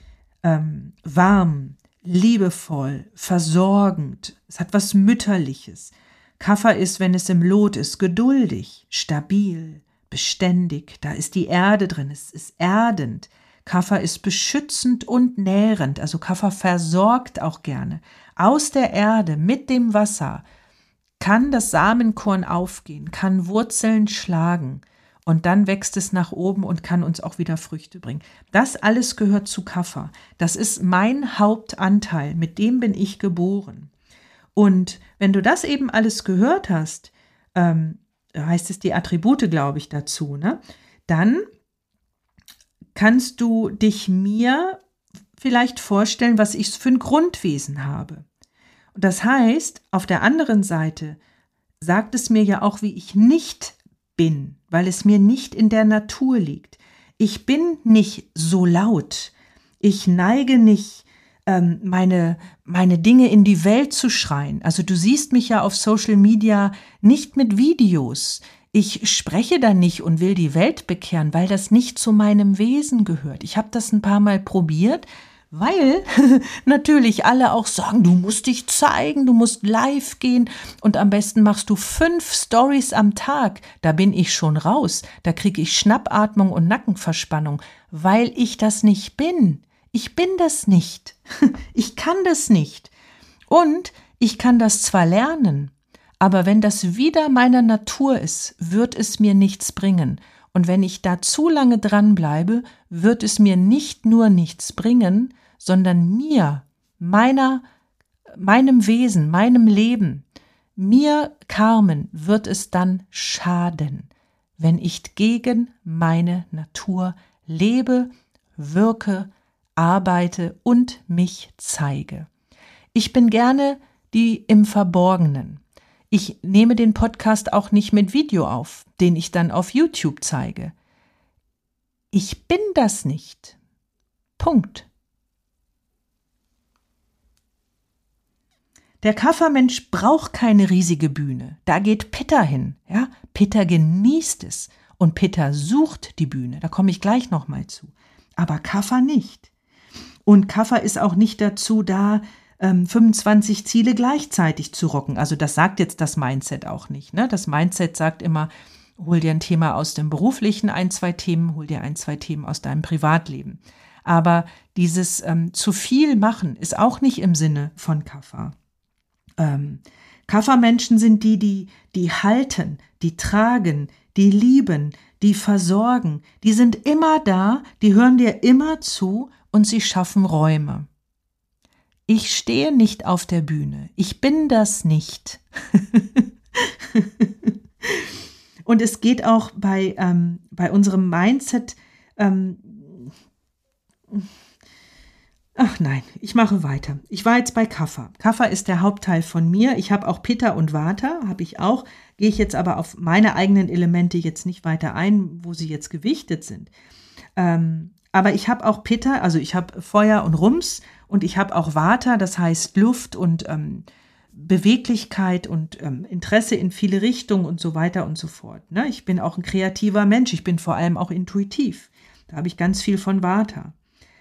warm, liebevoll, versorgend. Es hat was Mütterliches. Kapha ist, wenn es im Lot ist, geduldig, stabil, beständig. Da ist die Erde drin, es ist erdend. Kapha ist beschützend und nährend. Also Kapha versorgt auch gerne. Aus der Erde mit dem Wasser kann das Samenkorn aufgehen, kann Wurzeln schlagen und dann wächst es nach oben und kann uns auch wieder Früchte bringen. Das alles gehört zu Kapha. Das ist mein Hauptanteil, mit dem bin ich geboren. Und wenn du das eben alles gehört hast, heißt es die Attribute, glaube ich, dazu, ne? Dann kannst du dich mir vielleicht vorstellen, was ich für ein Grundwesen habe. Und das heißt, auf der anderen Seite sagt es mir ja auch, wie ich nicht bin, weil es mir nicht in der Natur liegt. Ich bin nicht so laut. Ich neige nicht, meine Dinge in die Welt zu schreien. Also du siehst mich ja auf Social Media nicht mit Videos. Ich spreche da nicht und will die Welt bekehren, weil das nicht zu meinem Wesen gehört. Ich habe das ein paar Mal probiert, weil natürlich alle auch sagen, du musst dich zeigen, du musst live gehen und am besten machst du 5 Stories am Tag. Da bin ich schon raus. Da kriege ich Schnappatmung und Nackenverspannung, weil ich das nicht bin. Ich bin das nicht. Ich kann das nicht. Und ich kann das zwar lernen, aber wenn das wieder meiner Natur ist, wird es mir nichts bringen. Und wenn ich da zu lange dranbleibe, wird es mir nicht nur nichts bringen, sondern mir, meinem Wesen, meinem Leben, mir, Carmen, wird es dann schaden, wenn ich gegen meine Natur lebe, wirke, arbeite und mich zeige. Ich bin gerne die im Verborgenen. Ich nehme den Podcast auch nicht mit Video auf, den ich dann auf YouTube zeige. Ich bin das nicht. Punkt. Der Kaffermensch braucht keine riesige Bühne. Da geht Pitter hin. Ja? Pitter genießt es und Pitter sucht die Bühne. Da komme ich gleich nochmal zu. Aber Kaffer nicht. Und Kaffer ist auch nicht dazu da, 25 Ziele gleichzeitig zu rocken. Also das sagt jetzt das Mindset auch nicht. Ne? Das Mindset sagt immer, hol dir ein Thema aus dem Beruflichen, 1, 2 Themen, hol dir 1, 2 Themen aus deinem Privatleben. Aber dieses zu viel machen ist auch nicht im Sinne von Kaffer. Kaffermenschen sind die halten, die tragen, die lieben, die versorgen. Die sind immer da, die hören dir immer zu und sie schaffen Räume. Ich stehe nicht auf der Bühne. Ich bin das nicht. Und es geht auch bei unserem Mindset. Ach nein, ich mache weiter. Ich war jetzt bei Kaffer. Kaffer ist der Hauptteil von mir. Ich habe auch Pitta und Vata, habe ich auch. Gehe ich jetzt aber auf meine eigenen Elemente jetzt nicht weiter ein, wo sie jetzt gewichtet sind. Aber ich habe auch Pitta, also ich habe Feuer und Rums und ich habe auch Vata, das heißt Luft und Beweglichkeit und Interesse in viele Richtungen und so weiter und so fort. Ne? Ich bin auch ein kreativer Mensch, ich bin vor allem auch intuitiv. Da habe ich ganz viel von Vata.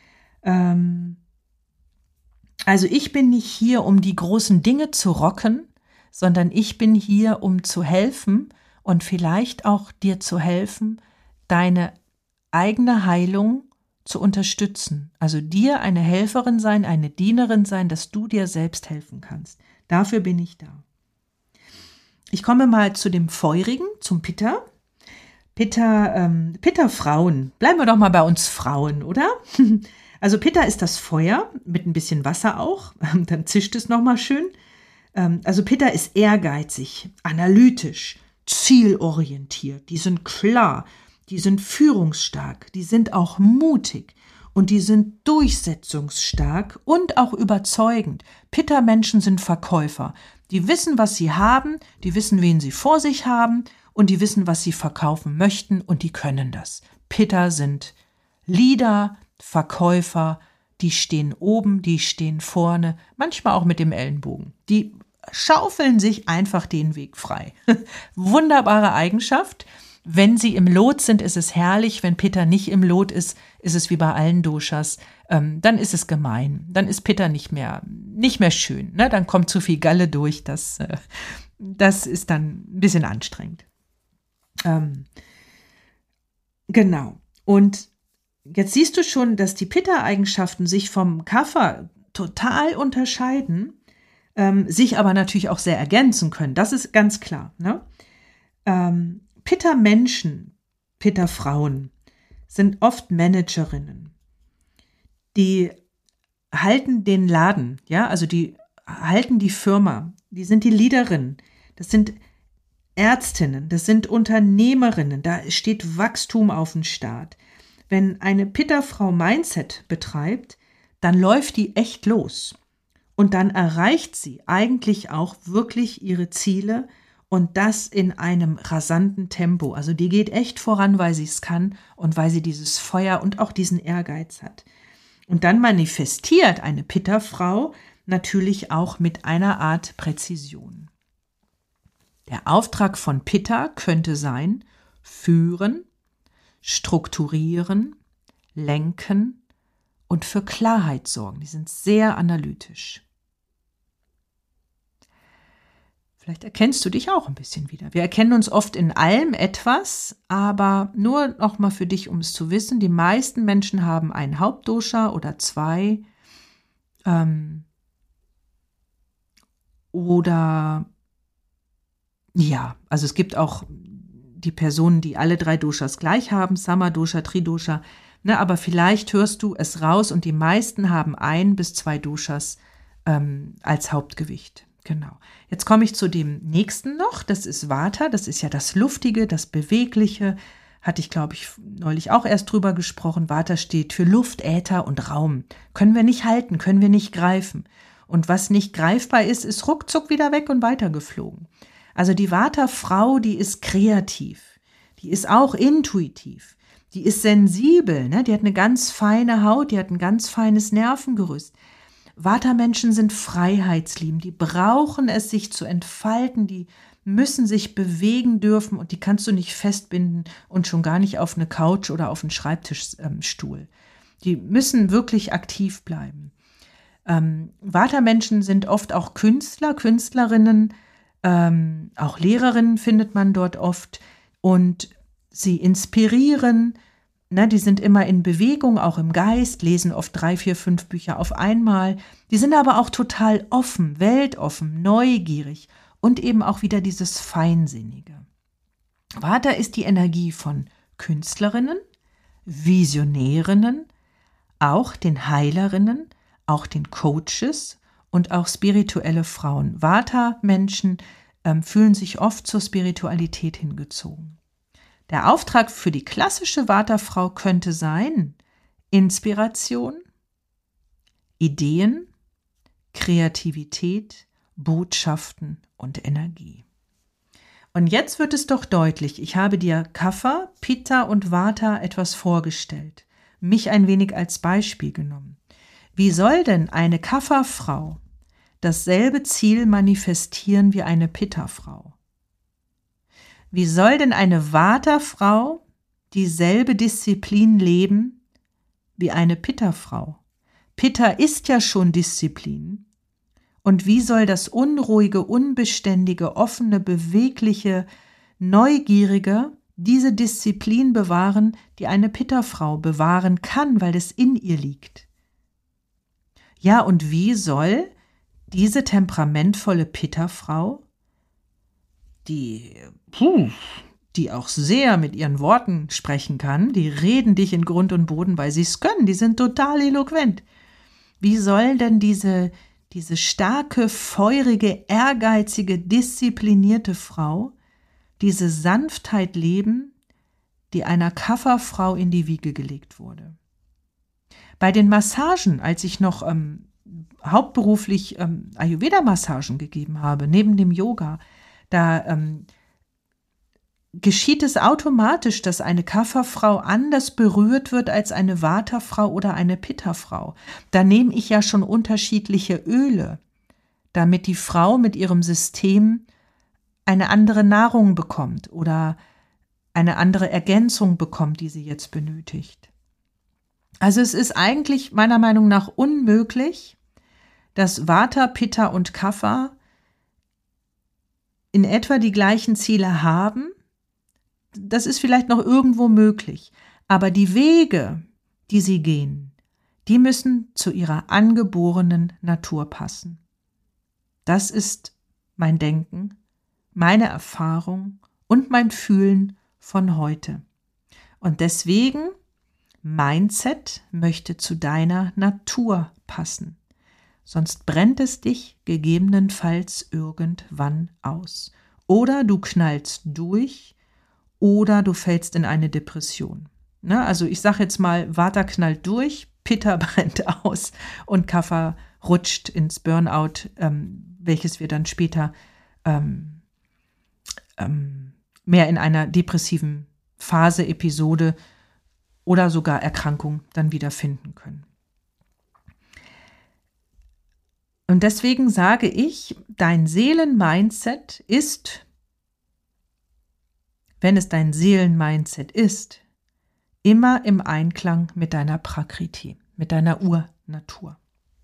Also ich bin nicht hier, um die großen Dinge zu rocken, sondern ich bin hier, um zu helfen und vielleicht auch dir zu helfen, deine eigene Heilung zu unterstützen. Also dir eine Helferin sein, eine Dienerin sein, dass du dir selbst helfen kannst. Dafür bin ich da. Ich komme mal zu dem Feurigen, zum Pitta. Pitta Frauen. Bleiben wir doch mal bei uns Frauen, oder? Also Pitta ist das Feuer, mit ein bisschen Wasser auch. Dann zischt es nochmal schön. Also Pitta ist ehrgeizig, analytisch, zielorientiert. Die sind klar, die sind führungsstark, die sind auch mutig und die sind durchsetzungsstark und auch überzeugend. Pitta-Menschen sind Verkäufer. Die wissen, was sie haben, die wissen, wen sie vor sich haben und die wissen, was sie verkaufen möchten und die können das. Pitta sind Leader, Verkäufer, die stehen oben, die stehen vorne, manchmal auch mit dem Ellenbogen. Die schaufeln sich einfach den Weg frei. Wunderbare Eigenschaft. Wenn sie im Lot sind, ist es herrlich. Wenn Pitta nicht im Lot ist, ist es wie bei allen Doshas. Dann ist es gemein. Dann ist Pitta nicht mehr schön. Ne? Dann kommt zu viel Galle durch. Das ist dann ein bisschen anstrengend. Genau. Und jetzt siehst du schon, dass die Pitta-Eigenschaften sich vom Kapha total unterscheiden, sich aber natürlich auch sehr ergänzen können. Das ist ganz klar. Ne? Pitta-Menschen, Pitta-Frauen sind oft Managerinnen. Die halten den Laden, ja, also die halten die Firma. Die sind die Leaderinnen. Das sind Ärztinnen, das sind Unternehmerinnen. Da steht Wachstum auf dem Start. Wenn eine Pitta-Frau Mindset betreibt, dann läuft die echt los. Und dann erreicht sie eigentlich auch wirklich ihre Ziele und das in einem rasanten Tempo. Also die geht echt voran, weil sie es kann und weil sie dieses Feuer und auch diesen Ehrgeiz hat. Und dann manifestiert eine Pitta-Frau natürlich auch mit einer Art Präzision. Der Auftrag von Pitta könnte sein, führen, strukturieren, lenken und für Klarheit sorgen. Die sind sehr analytisch. Vielleicht erkennst du dich auch ein bisschen wieder. Wir erkennen uns oft in allem etwas, aber nur noch mal für dich, um es zu wissen, die meisten Menschen haben ein Hauptdosha oder zwei oder ja, also es gibt auch die Personen, die alle 3 Doshas gleich haben, Sama-Dosha, Tridosha, ne, aber vielleicht hörst du es raus und die meisten haben 1 bis 2 Doshas als Hauptgewicht. Genau. Jetzt komme ich zu dem nächsten noch, das ist Vata, das ist ja das Luftige, das Bewegliche, hatte ich, glaube ich, neulich auch erst drüber gesprochen. Vata steht für Luft, Äther und Raum. Können wir nicht halten, können wir nicht greifen. Und was nicht greifbar ist, ist ruckzuck wieder weg und weitergeflogen. Also die Vata-Frau, die ist kreativ, die ist auch intuitiv, die ist sensibel, ne? Die hat eine ganz feine Haut, die hat ein ganz feines Nervengerüst. Vata-Menschen sind freiheitsliebend, die brauchen es, sich zu entfalten, die müssen sich bewegen dürfen und die kannst du nicht festbinden und schon gar nicht auf eine Couch oder auf einen Schreibtischstuhl. Die müssen wirklich aktiv bleiben. Vata-Menschen sind oft auch Künstler, Künstlerinnen, auch Lehrerinnen findet man dort oft und sie inspirieren, ne, die sind immer in Bewegung, auch im Geist, lesen oft 3, 4, 5 Bücher auf einmal. Die sind aber auch total offen, weltoffen, neugierig und eben auch wieder dieses Feinsinnige. Vata ist die Energie von Künstlerinnen, Visionärinnen, auch den Heilerinnen, auch den Coaches und auch spirituelle Frauen. Vata-Menschen fühlen sich oft zur Spiritualität hingezogen. Der Auftrag für die klassische Vata-Frau könnte sein: Inspiration, Ideen, Kreativität, Botschaften und Energie. Und jetzt wird es doch deutlich, ich habe dir Kapha, Pitta und Vata etwas vorgestellt, mich ein wenig als Beispiel genommen. Wie soll denn eine Kapha-Frau dasselbe Ziel manifestieren wie eine Pitta-Frau? Wie soll denn eine Vata-Frau dieselbe Disziplin leben wie eine Pitta-Frau? Pitta ist ja schon Disziplin. Und wie soll das unruhige, unbeständige, offene, bewegliche, neugierige diese Disziplin bewahren, die eine Pitta-Frau bewahren kann, weil es in ihr liegt? Ja, und wie soll diese temperamentvolle Pitta-Frau, die auch sehr mit ihren Worten sprechen kann, die reden dich in Grund und Boden, weil sie es können, die sind total eloquent. Wie soll denn diese starke, feurige, ehrgeizige, disziplinierte Frau diese Sanftheit leben, die einer Kapha-Frau in die Wiege gelegt wurde? Bei den Massagen, als ich noch hauptberuflich Ayurveda-Massagen gegeben habe, neben dem Yoga, da geschieht es automatisch, dass eine Kapha-Frau anders berührt wird als eine Vata-Frau oder eine Pitta-Frau. Da nehme ich ja schon unterschiedliche Öle, damit die Frau mit ihrem System eine andere Nahrung bekommt oder eine andere Ergänzung bekommt, die sie jetzt benötigt. Also es ist eigentlich meiner Meinung nach unmöglich, dass Vata, Pitta und Kapha in etwa die gleichen Ziele haben. Das ist vielleicht noch irgendwo möglich, aber die Wege, die sie gehen, die müssen zu ihrer angeborenen Natur passen. Das ist mein Denken, meine Erfahrung und mein Fühlen von heute. Und deswegen, Mindset möchte zu deiner Natur passen. Sonst brennt es dich gegebenenfalls irgendwann aus. Oder du knallst durch oder du fällst in eine Depression. Ne? Also ich sage jetzt mal, Vata knallt durch, Pitta brennt aus und Kapha rutscht ins Burnout, welches wir dann später mehr in einer depressiven Phase, Episode oder sogar Erkrankung dann wieder finden können. Und deswegen sage ich, dein Seelen-Mindset ist, wenn es dein Seelen-Mindset ist, immer im Einklang mit deiner Prakriti, mit deiner Urnatur.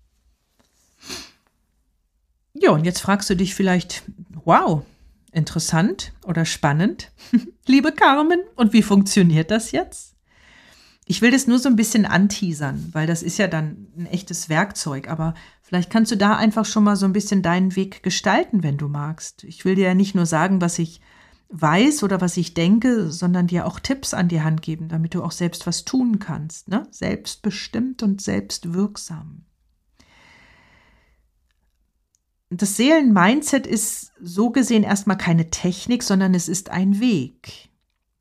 Ja, und jetzt fragst du dich vielleicht, wow, interessant oder spannend, liebe Carmen, und wie funktioniert das jetzt? Ich will das nur so ein bisschen anteasern, weil das ist ja dann ein echtes Werkzeug, aber vielleicht kannst du da einfach schon mal so ein bisschen deinen Weg gestalten, wenn du magst. Ich will dir ja nicht nur sagen, was ich weiß oder was ich denke, sondern dir auch Tipps an die Hand geben, damit du auch selbst was tun kannst, ne? Selbstbestimmt und selbstwirksam. Das Seelen-Mindset ist so gesehen erstmal keine Technik, sondern es ist ein Weg.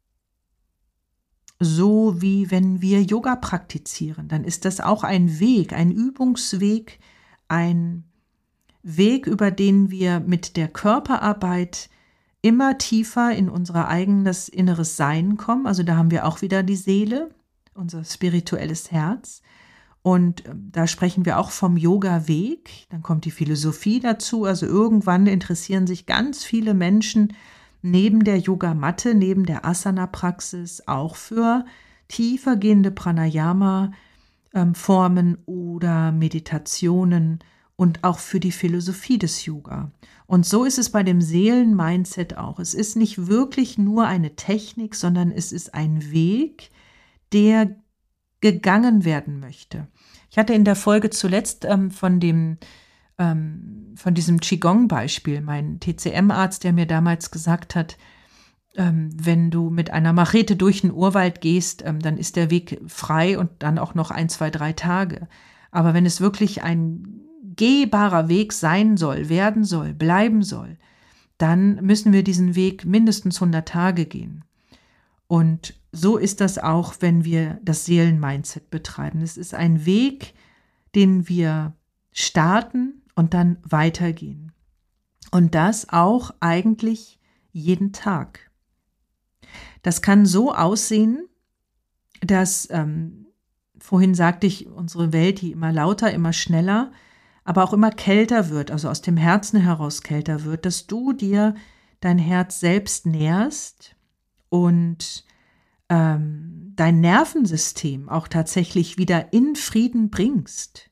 So wie wenn wir Yoga praktizieren, dann ist das auch ein Weg, ein Übungsweg, ein Weg, über den wir mit der Körperarbeit immer tiefer in unser eigenes inneres Sein kommen. Also da haben wir auch wieder die Seele, unser spirituelles Herz. Und da sprechen wir auch vom Yoga-Weg. Dann kommt die Philosophie dazu. Also irgendwann interessieren sich ganz viele Menschen neben der Yogamatte, neben der Asana-Praxis auch für tiefer gehende Pranayama-Formen oder Meditationen und auch für die Philosophie des Yoga. Und so ist es bei dem Seelen-Mindset auch. Es ist nicht wirklich nur eine Technik, sondern es ist ein Weg, der gegangen werden möchte. Ich hatte in der Folge zuletzt von diesem Qigong-Beispiel, mein TCM-Arzt, der mir damals gesagt hat, wenn du mit einer Machete durch den Urwald gehst, dann ist der Weg frei und dann auch noch 1, 2, 3 Tage. Aber wenn es wirklich ein gehbarer Weg sein soll, werden soll, bleiben soll, dann müssen wir diesen Weg mindestens 100 Tage gehen. Und so ist das auch, wenn wir das Seelen-Mindset betreiben. Es ist ein Weg, den wir starten und dann weitergehen. Und das auch eigentlich jeden Tag. Das kann so aussehen, dass, vorhin sagte ich, unsere Welt, die immer lauter, immer schneller, aber auch immer kälter wird, also aus dem Herzen heraus kälter wird, dass du dir dein Herz selbst nährst und dein Nervensystem auch tatsächlich wieder in Frieden bringst.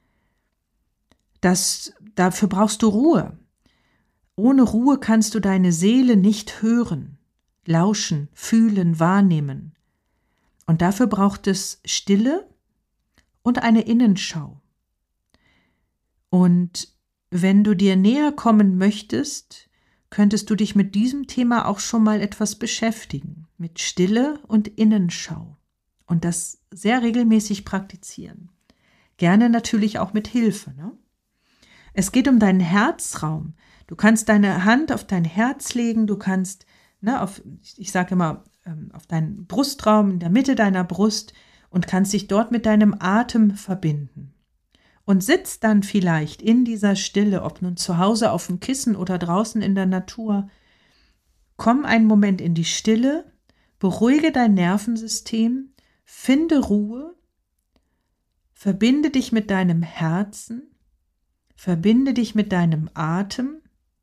Dafür brauchst du Ruhe. Ohne Ruhe kannst du deine Seele nicht hören, lauschen, fühlen, wahrnehmen. Und dafür braucht es Stille und eine Innenschau. Und wenn du dir näher kommen möchtest, könntest du dich mit diesem Thema auch schon mal etwas beschäftigen, mit Stille und Innenschau und das sehr regelmäßig praktizieren. Gerne natürlich auch mit Hilfe, ne? Es geht um deinen Herzraum. Du kannst deine Hand auf dein Herz legen, du kannst, ich sage immer, auf deinen Brustraum in der Mitte deiner Brust und kannst dich dort mit deinem Atem verbinden. Und sitzt dann vielleicht in dieser Stille, ob nun zu Hause auf dem Kissen oder draußen in der Natur. Komm einen Moment in die Stille, beruhige dein Nervensystem, finde Ruhe, verbinde dich mit deinem Herzen, verbinde dich mit deinem Atem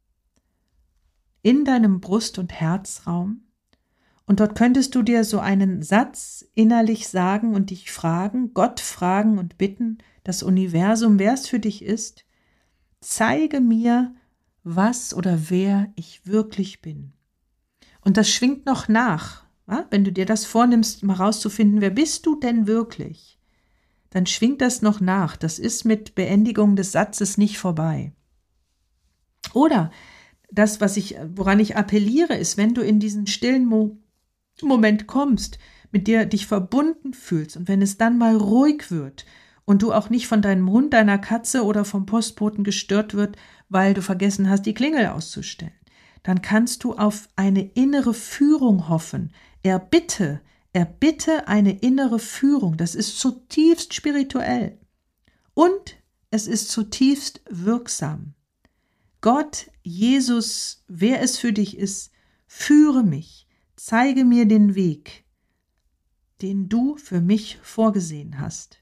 in deinem Brust- und Herzraum. Und dort könntest du dir so einen Satz innerlich sagen und dich fragen, Gott fragen und bitten, das Universum, wer es für dich ist, zeige mir, was oder wer ich wirklich bin. Und das schwingt noch nach. Ja? Wenn du dir das vornimmst, mal rauszufinden, wer bist du denn wirklich, dann schwingt das noch nach. Das ist mit Beendigung des Satzes nicht vorbei. Oder das, woran ich appelliere, ist, wenn du in diesen stillen Moment kommst, mit dir dich verbunden fühlst und wenn es dann mal ruhig wird und du auch nicht von deinem Hund, deiner Katze oder vom Postboten gestört wird, weil du vergessen hast, die Klingel auszustellen, dann kannst du auf eine innere Führung hoffen. Erbitte eine innere Führung. Das ist zutiefst spirituell und es ist zutiefst wirksam. Gott, Jesus, wer es für dich ist, führe mich, zeige mir den Weg, den du für mich vorgesehen hast.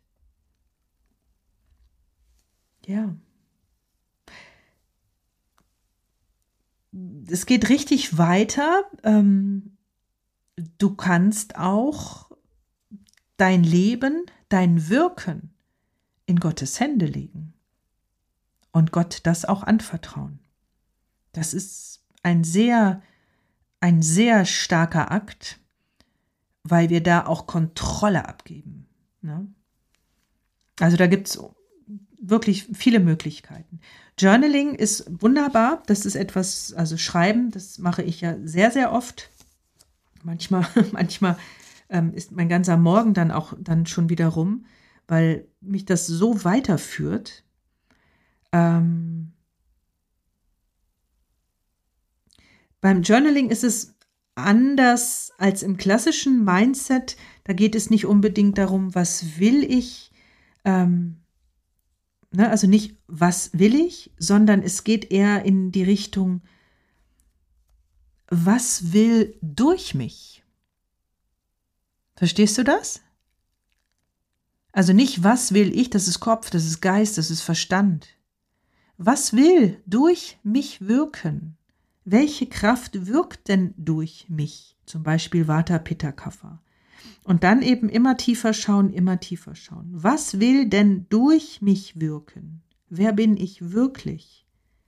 Ja. Es geht richtig weiter. Du kannst auch dein Leben, dein Wirken in Gottes Hände legen und Gott das auch anvertrauen. Das ist ein sehr starker Akt, weil wir da auch Kontrolle abgeben. Ne? Also da gibt es wirklich viele Möglichkeiten. Journaling ist wunderbar. Das ist etwas, also Schreiben, das mache ich ja sehr, sehr oft. Manchmal ist mein ganzer Morgen dann schon wieder rum, weil mich das so weiterführt. Beim Journaling ist es anders als im klassischen Mindset. Da geht es nicht unbedingt darum, was will ich, also nicht, was will ich, sondern es geht eher in die Richtung, was will durch mich? Verstehst du das? Also nicht, was will ich, das ist Kopf, das ist Geist, das ist Verstand. Was will durch mich wirken? Welche Kraft wirkt denn durch mich? Zum Beispiel Vata, Pitta, Kapha. Und dann eben immer tiefer schauen, immer tiefer schauen. Was will denn durch mich wirken? Wer bin ich wirklich?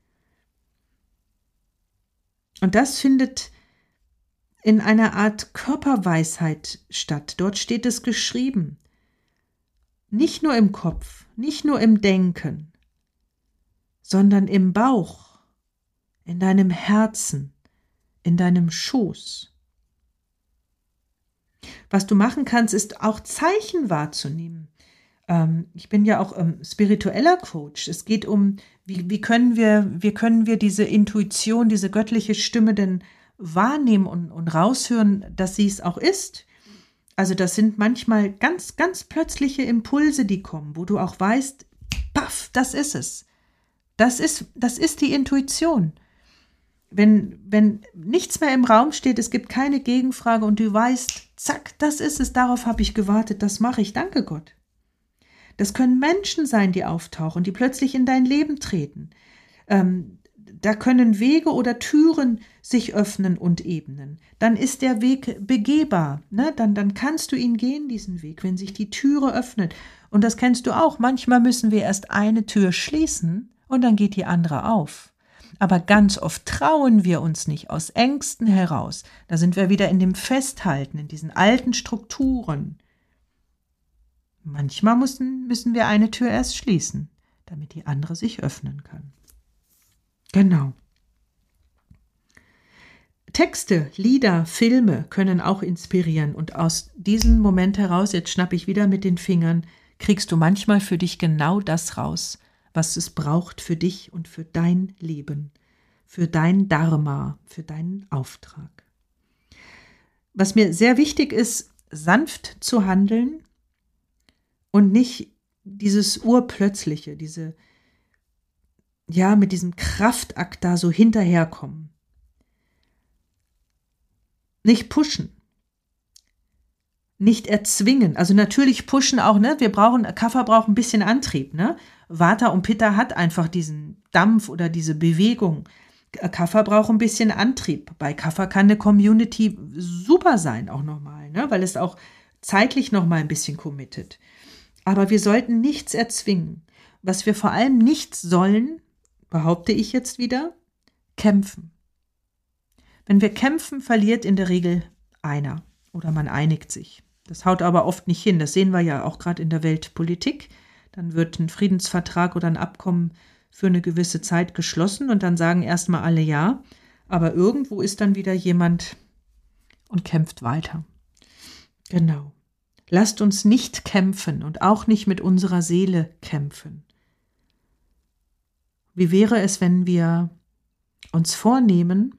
Und das findet in einer Art Körperweisheit statt. Dort steht es geschrieben. Nicht nur im Kopf, nicht nur im Denken, sondern im Bauch, in deinem Herzen, in deinem Schoß. Was du machen kannst, ist auch Zeichen wahrzunehmen. Ich bin ja auch spiritueller Coach. Es geht um, wie können wir diese Intuition, diese göttliche Stimme denn wahrnehmen und raushören, dass sie es auch ist. Also das sind manchmal ganz, ganz plötzliche Impulse, die kommen, wo du auch weißt, paff, das ist es. Das ist die Intuition. Wenn nichts mehr im Raum steht, es gibt keine Gegenfrage und du weißt, zack, das ist es, darauf habe ich gewartet, das mache ich, danke Gott. Das können Menschen sein, die auftauchen, die plötzlich in dein Leben treten. Da können Wege oder Türen sich öffnen und ebnen. Dann ist der Weg begehbar. Ne? Dann kannst du ihn gehen, diesen Weg, wenn sich die Türe öffnet. Und das kennst du auch. Manchmal müssen wir erst eine Tür schließen und dann geht die andere auf. Aber ganz oft trauen wir uns nicht aus Ängsten heraus. Da sind wir wieder in dem Festhalten, in diesen alten Strukturen. Manchmal müssen wir eine Tür erst schließen, damit die andere sich öffnen kann. Genau. Texte, Lieder, Filme können auch inspirieren. Und aus diesem Moment heraus, jetzt schnappe ich wieder mit den Fingern, kriegst du manchmal für dich genau das raus, was es braucht für dich und für dein Leben, für dein Dharma, für deinen Auftrag. Was mir sehr wichtig ist, sanft zu handeln und nicht dieses Urplötzliche, mit diesem Kraftakt da so hinterherkommen. Nicht pushen. Nicht erzwingen. Also natürlich pushen auch, ne? Kapha braucht ein bisschen Antrieb, ne? Vata und Pitta hat einfach diesen Dampf oder diese Bewegung. Kapha braucht ein bisschen Antrieb. Bei Kapha kann eine Community super sein auch nochmal, ne? Weil es auch zeitlich nochmal ein bisschen committet. Aber wir sollten nichts erzwingen. Was wir vor allem nicht sollen, behaupte ich jetzt wieder, kämpfen. Wenn wir kämpfen, verliert in der Regel einer oder man einigt sich. Das haut aber oft nicht hin. Das sehen wir ja auch gerade in der Weltpolitik. Dann wird ein Friedensvertrag oder ein Abkommen für eine gewisse Zeit geschlossen und dann sagen erstmal alle ja. Aber irgendwo ist dann wieder jemand und kämpft weiter. Genau. Lasst uns nicht kämpfen und auch nicht mit unserer Seele kämpfen. Wie wäre es, wenn wir uns vornehmen,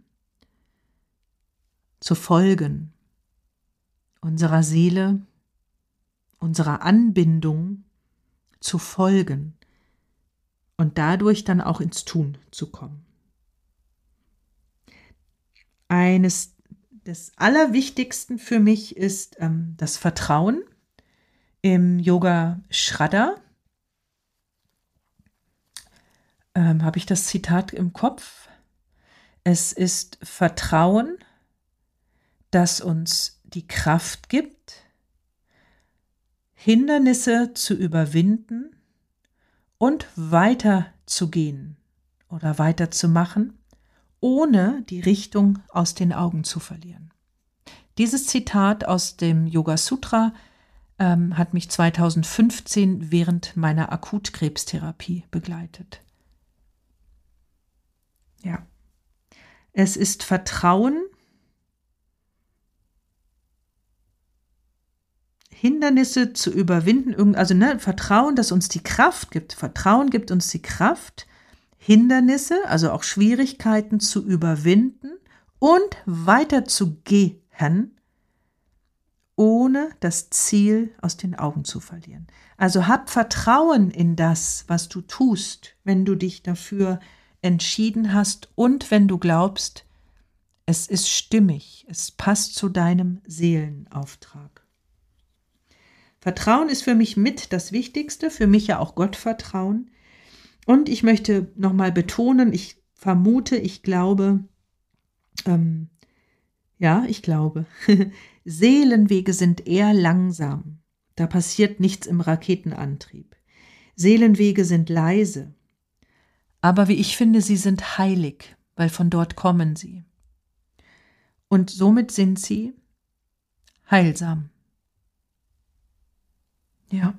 zu folgen, unserer Seele, unserer Anbindung zu folgen und dadurch dann auch ins Tun zu kommen. Eines des Allerwichtigsten für mich ist das Vertrauen im Yoga Shraddha. Habe ich das Zitat im Kopf? Es ist Vertrauen, das uns die Kraft gibt, Hindernisse zu überwinden und weiterzugehen oder weiterzumachen, ohne die Richtung aus den Augen zu verlieren. Dieses Zitat aus dem Yoga Sutra hat mich 2015 während meiner Akutkrebstherapie begleitet. Ja. Es ist Vertrauen, Hindernisse zu überwinden, also Vertrauen, das uns die Kraft gibt. Vertrauen gibt uns die Kraft, Hindernisse, also auch Schwierigkeiten zu überwinden und weiterzugehen, ohne das Ziel aus den Augen zu verlieren. Also hab Vertrauen in das, was du tust, wenn du dich dafür entschieden hast und wenn du glaubst, es ist stimmig, es passt zu deinem Seelenauftrag. Vertrauen ist für mich mit das Wichtigste, für mich ja auch Gottvertrauen. Und ich möchte nochmal betonen, ich glaube, Seelenwege sind eher langsam. Da passiert nichts im Raketenantrieb. Seelenwege sind leise. Aber wie ich finde, sie sind heilig, weil von dort kommen sie. Und somit sind sie heilsam. Ja.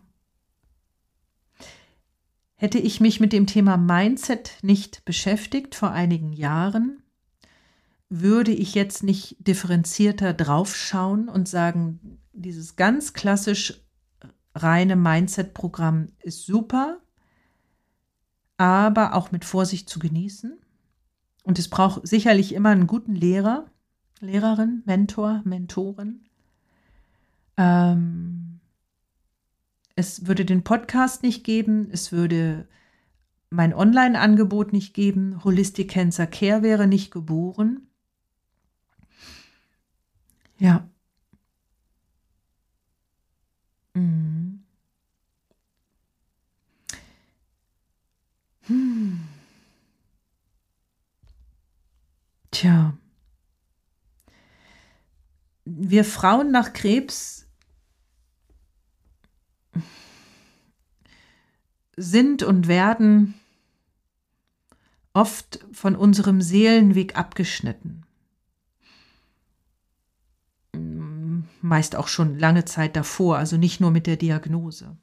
Hätte ich mich mit dem Thema Mindset nicht beschäftigt vor einigen Jahren, würde ich jetzt nicht differenzierter draufschauen und sagen, dieses ganz klassisch reine Mindset-Programm ist super, aber auch mit Vorsicht zu genießen. Und es braucht sicherlich immer einen guten Lehrer, Lehrerin, Mentor, Mentorin. Es würde den Podcast nicht geben, es würde mein Online-Angebot nicht geben, Holistic Cancer Care wäre nicht geboren. Ja. Tja. Wir Frauen nach Krebs sind und werden oft von unserem Seelenweg abgeschnitten. Meist auch schon lange Zeit davor, also nicht nur mit der Diagnose.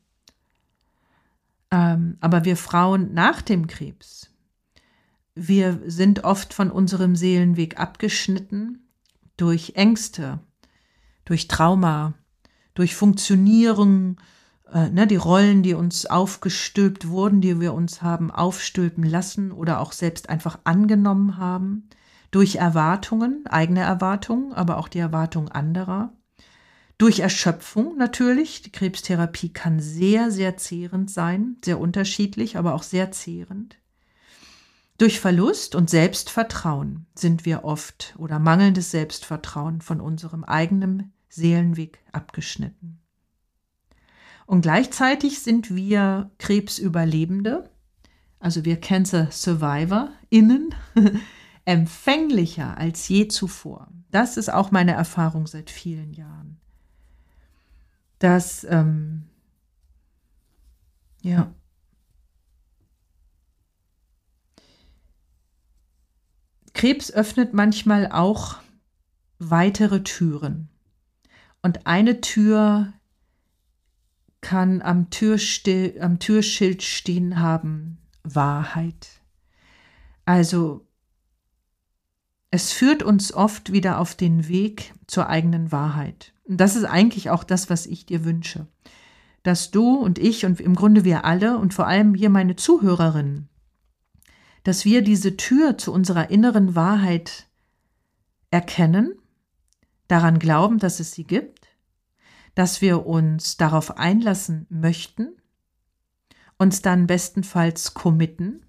Aber wir Frauen nach dem Krebs, wir sind oft von unserem Seelenweg abgeschnitten durch Ängste, durch Trauma, durch Funktionierung, die Rollen, die uns aufgestülpt wurden, die wir uns haben aufstülpen lassen oder auch selbst einfach angenommen haben, durch Erwartungen, eigene Erwartungen, aber auch die Erwartungen anderer, durch Erschöpfung natürlich. Die Krebstherapie kann sehr, sehr zehrend sein, sehr unterschiedlich, aber auch sehr zehrend. Durch Verlust und Selbstvertrauen sind wir oft oder mangelndes Selbstvertrauen von unserem eigenen Seelenweg abgeschnitten. Und gleichzeitig sind wir Krebsüberlebende, also wir Cancer SurvivorInnen, empfänglicher als je zuvor. Das ist auch meine Erfahrung seit vielen Jahren. Dass, Krebs öffnet manchmal auch weitere Türen. Und eine Tür kann am Türschild stehen haben, Wahrheit. Also es führt uns oft wieder auf den Weg zur eigenen Wahrheit. Und das ist eigentlich auch das, was ich dir wünsche. Dass du und ich und im Grunde wir alle und vor allem hier meine Zuhörerinnen, dass wir diese Tür zu unserer inneren Wahrheit erkennen, daran glauben, dass es sie gibt, dass wir uns darauf einlassen möchten, uns dann bestenfalls committen,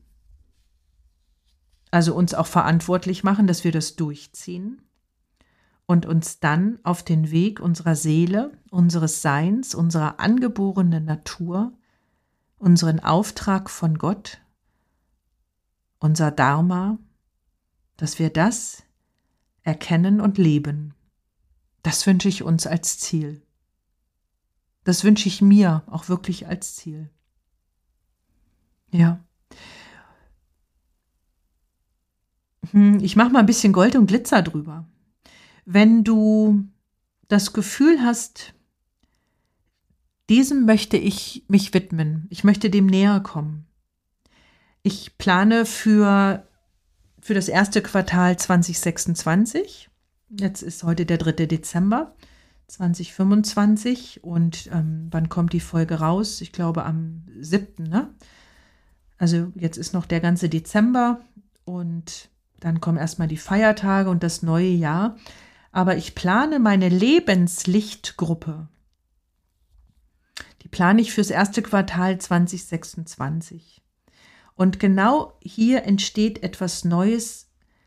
also uns auch verantwortlich machen, dass wir das durchziehen und uns dann auf den Weg unserer Seele, unseres Seins, unserer angeborenen Natur, unseren Auftrag von Gott, unser Dharma, dass wir das erkennen und leben. Das wünsche ich uns als Ziel. Das wünsche ich mir auch wirklich als Ziel. Ja. Ich mache mal ein bisschen Gold und Glitzer drüber. Wenn du das Gefühl hast, Diesem möchte ich mich widmen. Ich möchte dem näher kommen. Ich plane für das erste Quartal 2026. Jetzt ist heute der 3. Dezember 2025 und wann kommt die Folge raus? Ich glaube am 7., ne? Also jetzt ist noch der ganze Dezember und dann kommen erstmal die Feiertage und das neue Jahr. Aber ich plane meine Lebenslichtgruppe. Die plane ich fürs erste Quartal 2026. Und genau hier entsteht etwas Neues.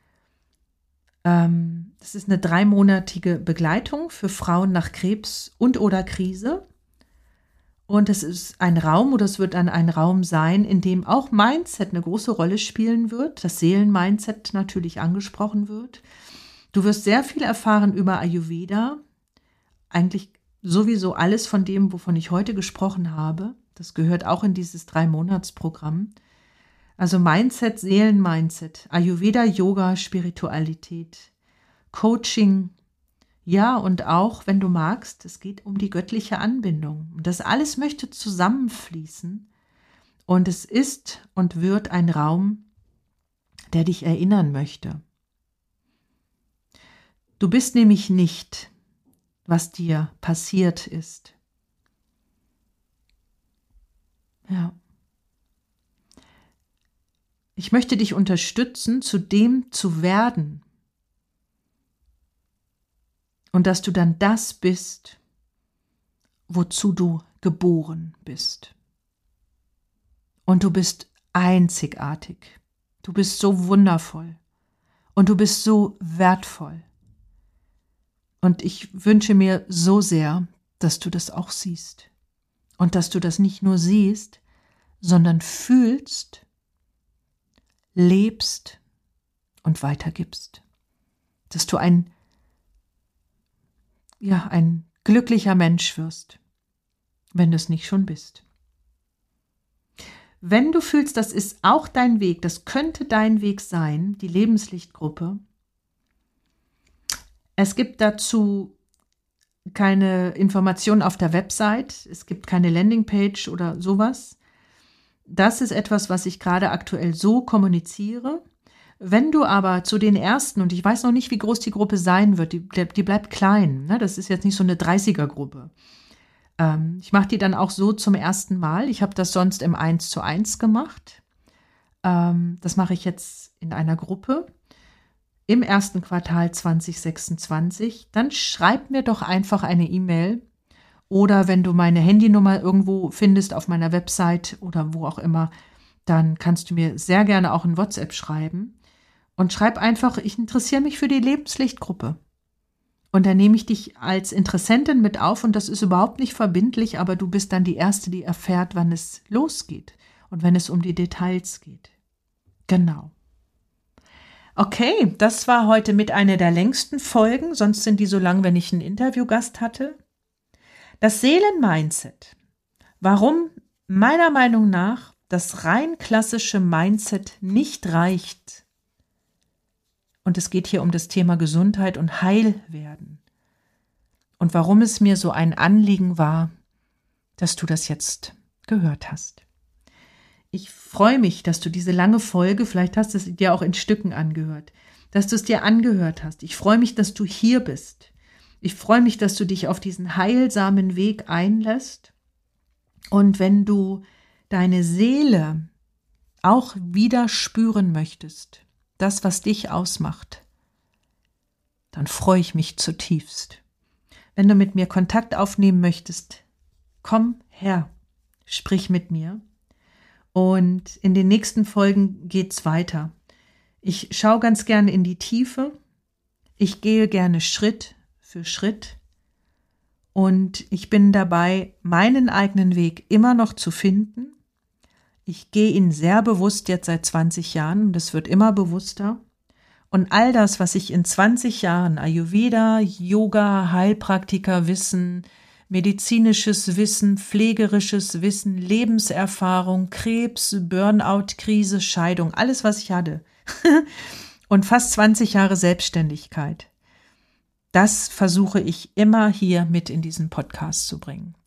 Das ist eine 3-monatige Begleitung für Frauen nach Krebs und oder Krise. Und es ist ein Raum oder es wird dann ein Raum sein, in dem auch Mindset eine große Rolle spielen wird, das Seelenmindset natürlich angesprochen wird. Du wirst sehr viel erfahren über Ayurveda, eigentlich sowieso alles von dem, wovon ich heute gesprochen habe. Das gehört auch in dieses 3-Monats-Programm. Also Mindset, Seelenmindset, Ayurveda, Yoga, Spiritualität, Coaching. Ja, und auch, wenn du magst, es geht um die göttliche Anbindung. Und das alles möchte zusammenfließen. Und es ist und wird ein Raum, der dich erinnern möchte. Du bist nämlich nicht, was dir passiert ist. Ja. Ich möchte dich unterstützen, zu dem zu werden. Und dass du dann das bist, wozu du geboren bist. Und du bist einzigartig. Du bist so wundervoll. Und du bist so wertvoll. Und ich wünsche mir so sehr, dass du das auch siehst. Und dass du das nicht nur siehst, sondern fühlst, lebst und weitergibst. Dass du ein glücklicher Mensch wirst, wenn du es nicht schon bist. Wenn du fühlst, das ist auch dein Weg, das könnte dein Weg sein, die Lebenslichtgruppe. Es gibt dazu keine Informationen auf der Website, es gibt keine Landingpage oder sowas. Das ist etwas, was ich gerade aktuell so kommuniziere. Wenn du aber zu den ersten, und ich weiß noch nicht, wie groß die Gruppe sein wird, die bleibt klein, ne? Das ist jetzt nicht so eine 30er-Gruppe. Ich mache die dann auch so zum ersten Mal. Ich habe das sonst im 1:1 gemacht. Das mache ich jetzt in einer Gruppe im ersten Quartal 2026. Dann schreib mir doch einfach eine E-Mail oder wenn du meine Handynummer irgendwo findest auf meiner Website oder wo auch immer, dann kannst du mir sehr gerne auch ein WhatsApp schreiben. Und schreib einfach, ich interessiere mich für die Lebenslichtgruppe. Und dann nehme ich dich als Interessentin mit auf und das ist überhaupt nicht verbindlich, aber du bist dann die Erste, die erfährt, wann es losgeht und wenn es um die Details geht. Genau. Okay, das war heute mit einer der längsten Folgen, sonst sind die so lang, wenn ich einen Interviewgast hatte. Das Seelenmindset. Warum meiner Meinung nach das rein klassische Mindset nicht reicht. Und es geht hier um das Thema Gesundheit und Heilwerden. Und warum es mir so ein Anliegen war, dass du das jetzt gehört hast. Ich freue mich, dass du diese lange Folge, vielleicht hast du es dir auch in Stücken angehört, dass du es dir angehört hast. Ich freue mich, dass du hier bist. Ich freue mich, dass du dich auf diesen heilsamen Weg einlässt. Und wenn du deine Seele auch wieder spüren möchtest, das, was dich ausmacht, dann freue ich mich zutiefst. Wenn du mit mir Kontakt aufnehmen möchtest, komm her, sprich mit mir. Und in den nächsten Folgen geht's weiter. Ich schaue ganz gerne in die Tiefe. Ich gehe gerne Schritt für Schritt. Und ich bin dabei, meinen eigenen Weg immer noch zu finden. Ich gehe ihn sehr bewusst jetzt seit 20 Jahren und es wird immer bewusster. Und all das, was ich in 20 Jahren Ayurveda, Yoga, Heilpraktikerwissen, medizinisches Wissen, pflegerisches Wissen, Lebenserfahrung, Krebs, Burnout, Krise, Scheidung, alles, was ich hatte und fast 20 Jahre Selbstständigkeit, das versuche ich immer hier mit in diesen Podcast zu bringen.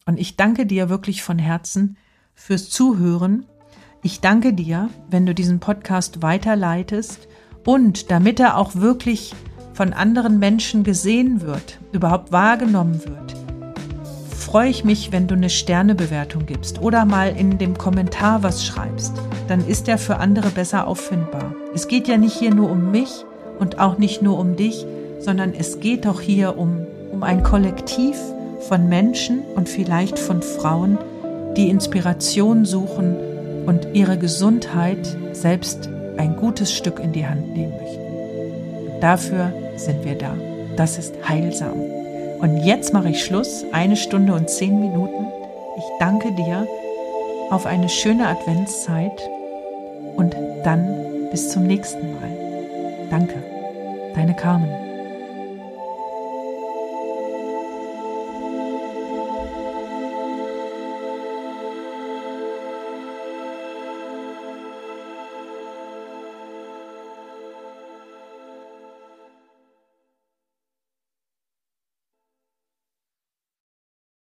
Und ich danke dir wirklich von Herzen fürs Zuhören. Ich danke dir, wenn du diesen Podcast weiterleitest und damit er auch wirklich von anderen Menschen gesehen wird, überhaupt wahrgenommen wird, freue ich mich, wenn du eine Sternebewertung gibst oder mal in dem Kommentar was schreibst. Dann ist er für andere besser auffindbar. Es geht ja nicht hier nur um mich und auch nicht nur um dich, sondern es geht doch hier um ein Kollektiv von Menschen und vielleicht von Frauen, die Inspiration suchen und ihre Gesundheit selbst ein gutes Stück in die Hand nehmen möchten. Und dafür sind wir da. Das ist heilsam. Und jetzt mache ich Schluss, 1 Stunde und 10 Minuten. Ich danke dir, auf eine schöne Adventszeit und dann bis zum nächsten Mal. Danke, deine Carmen.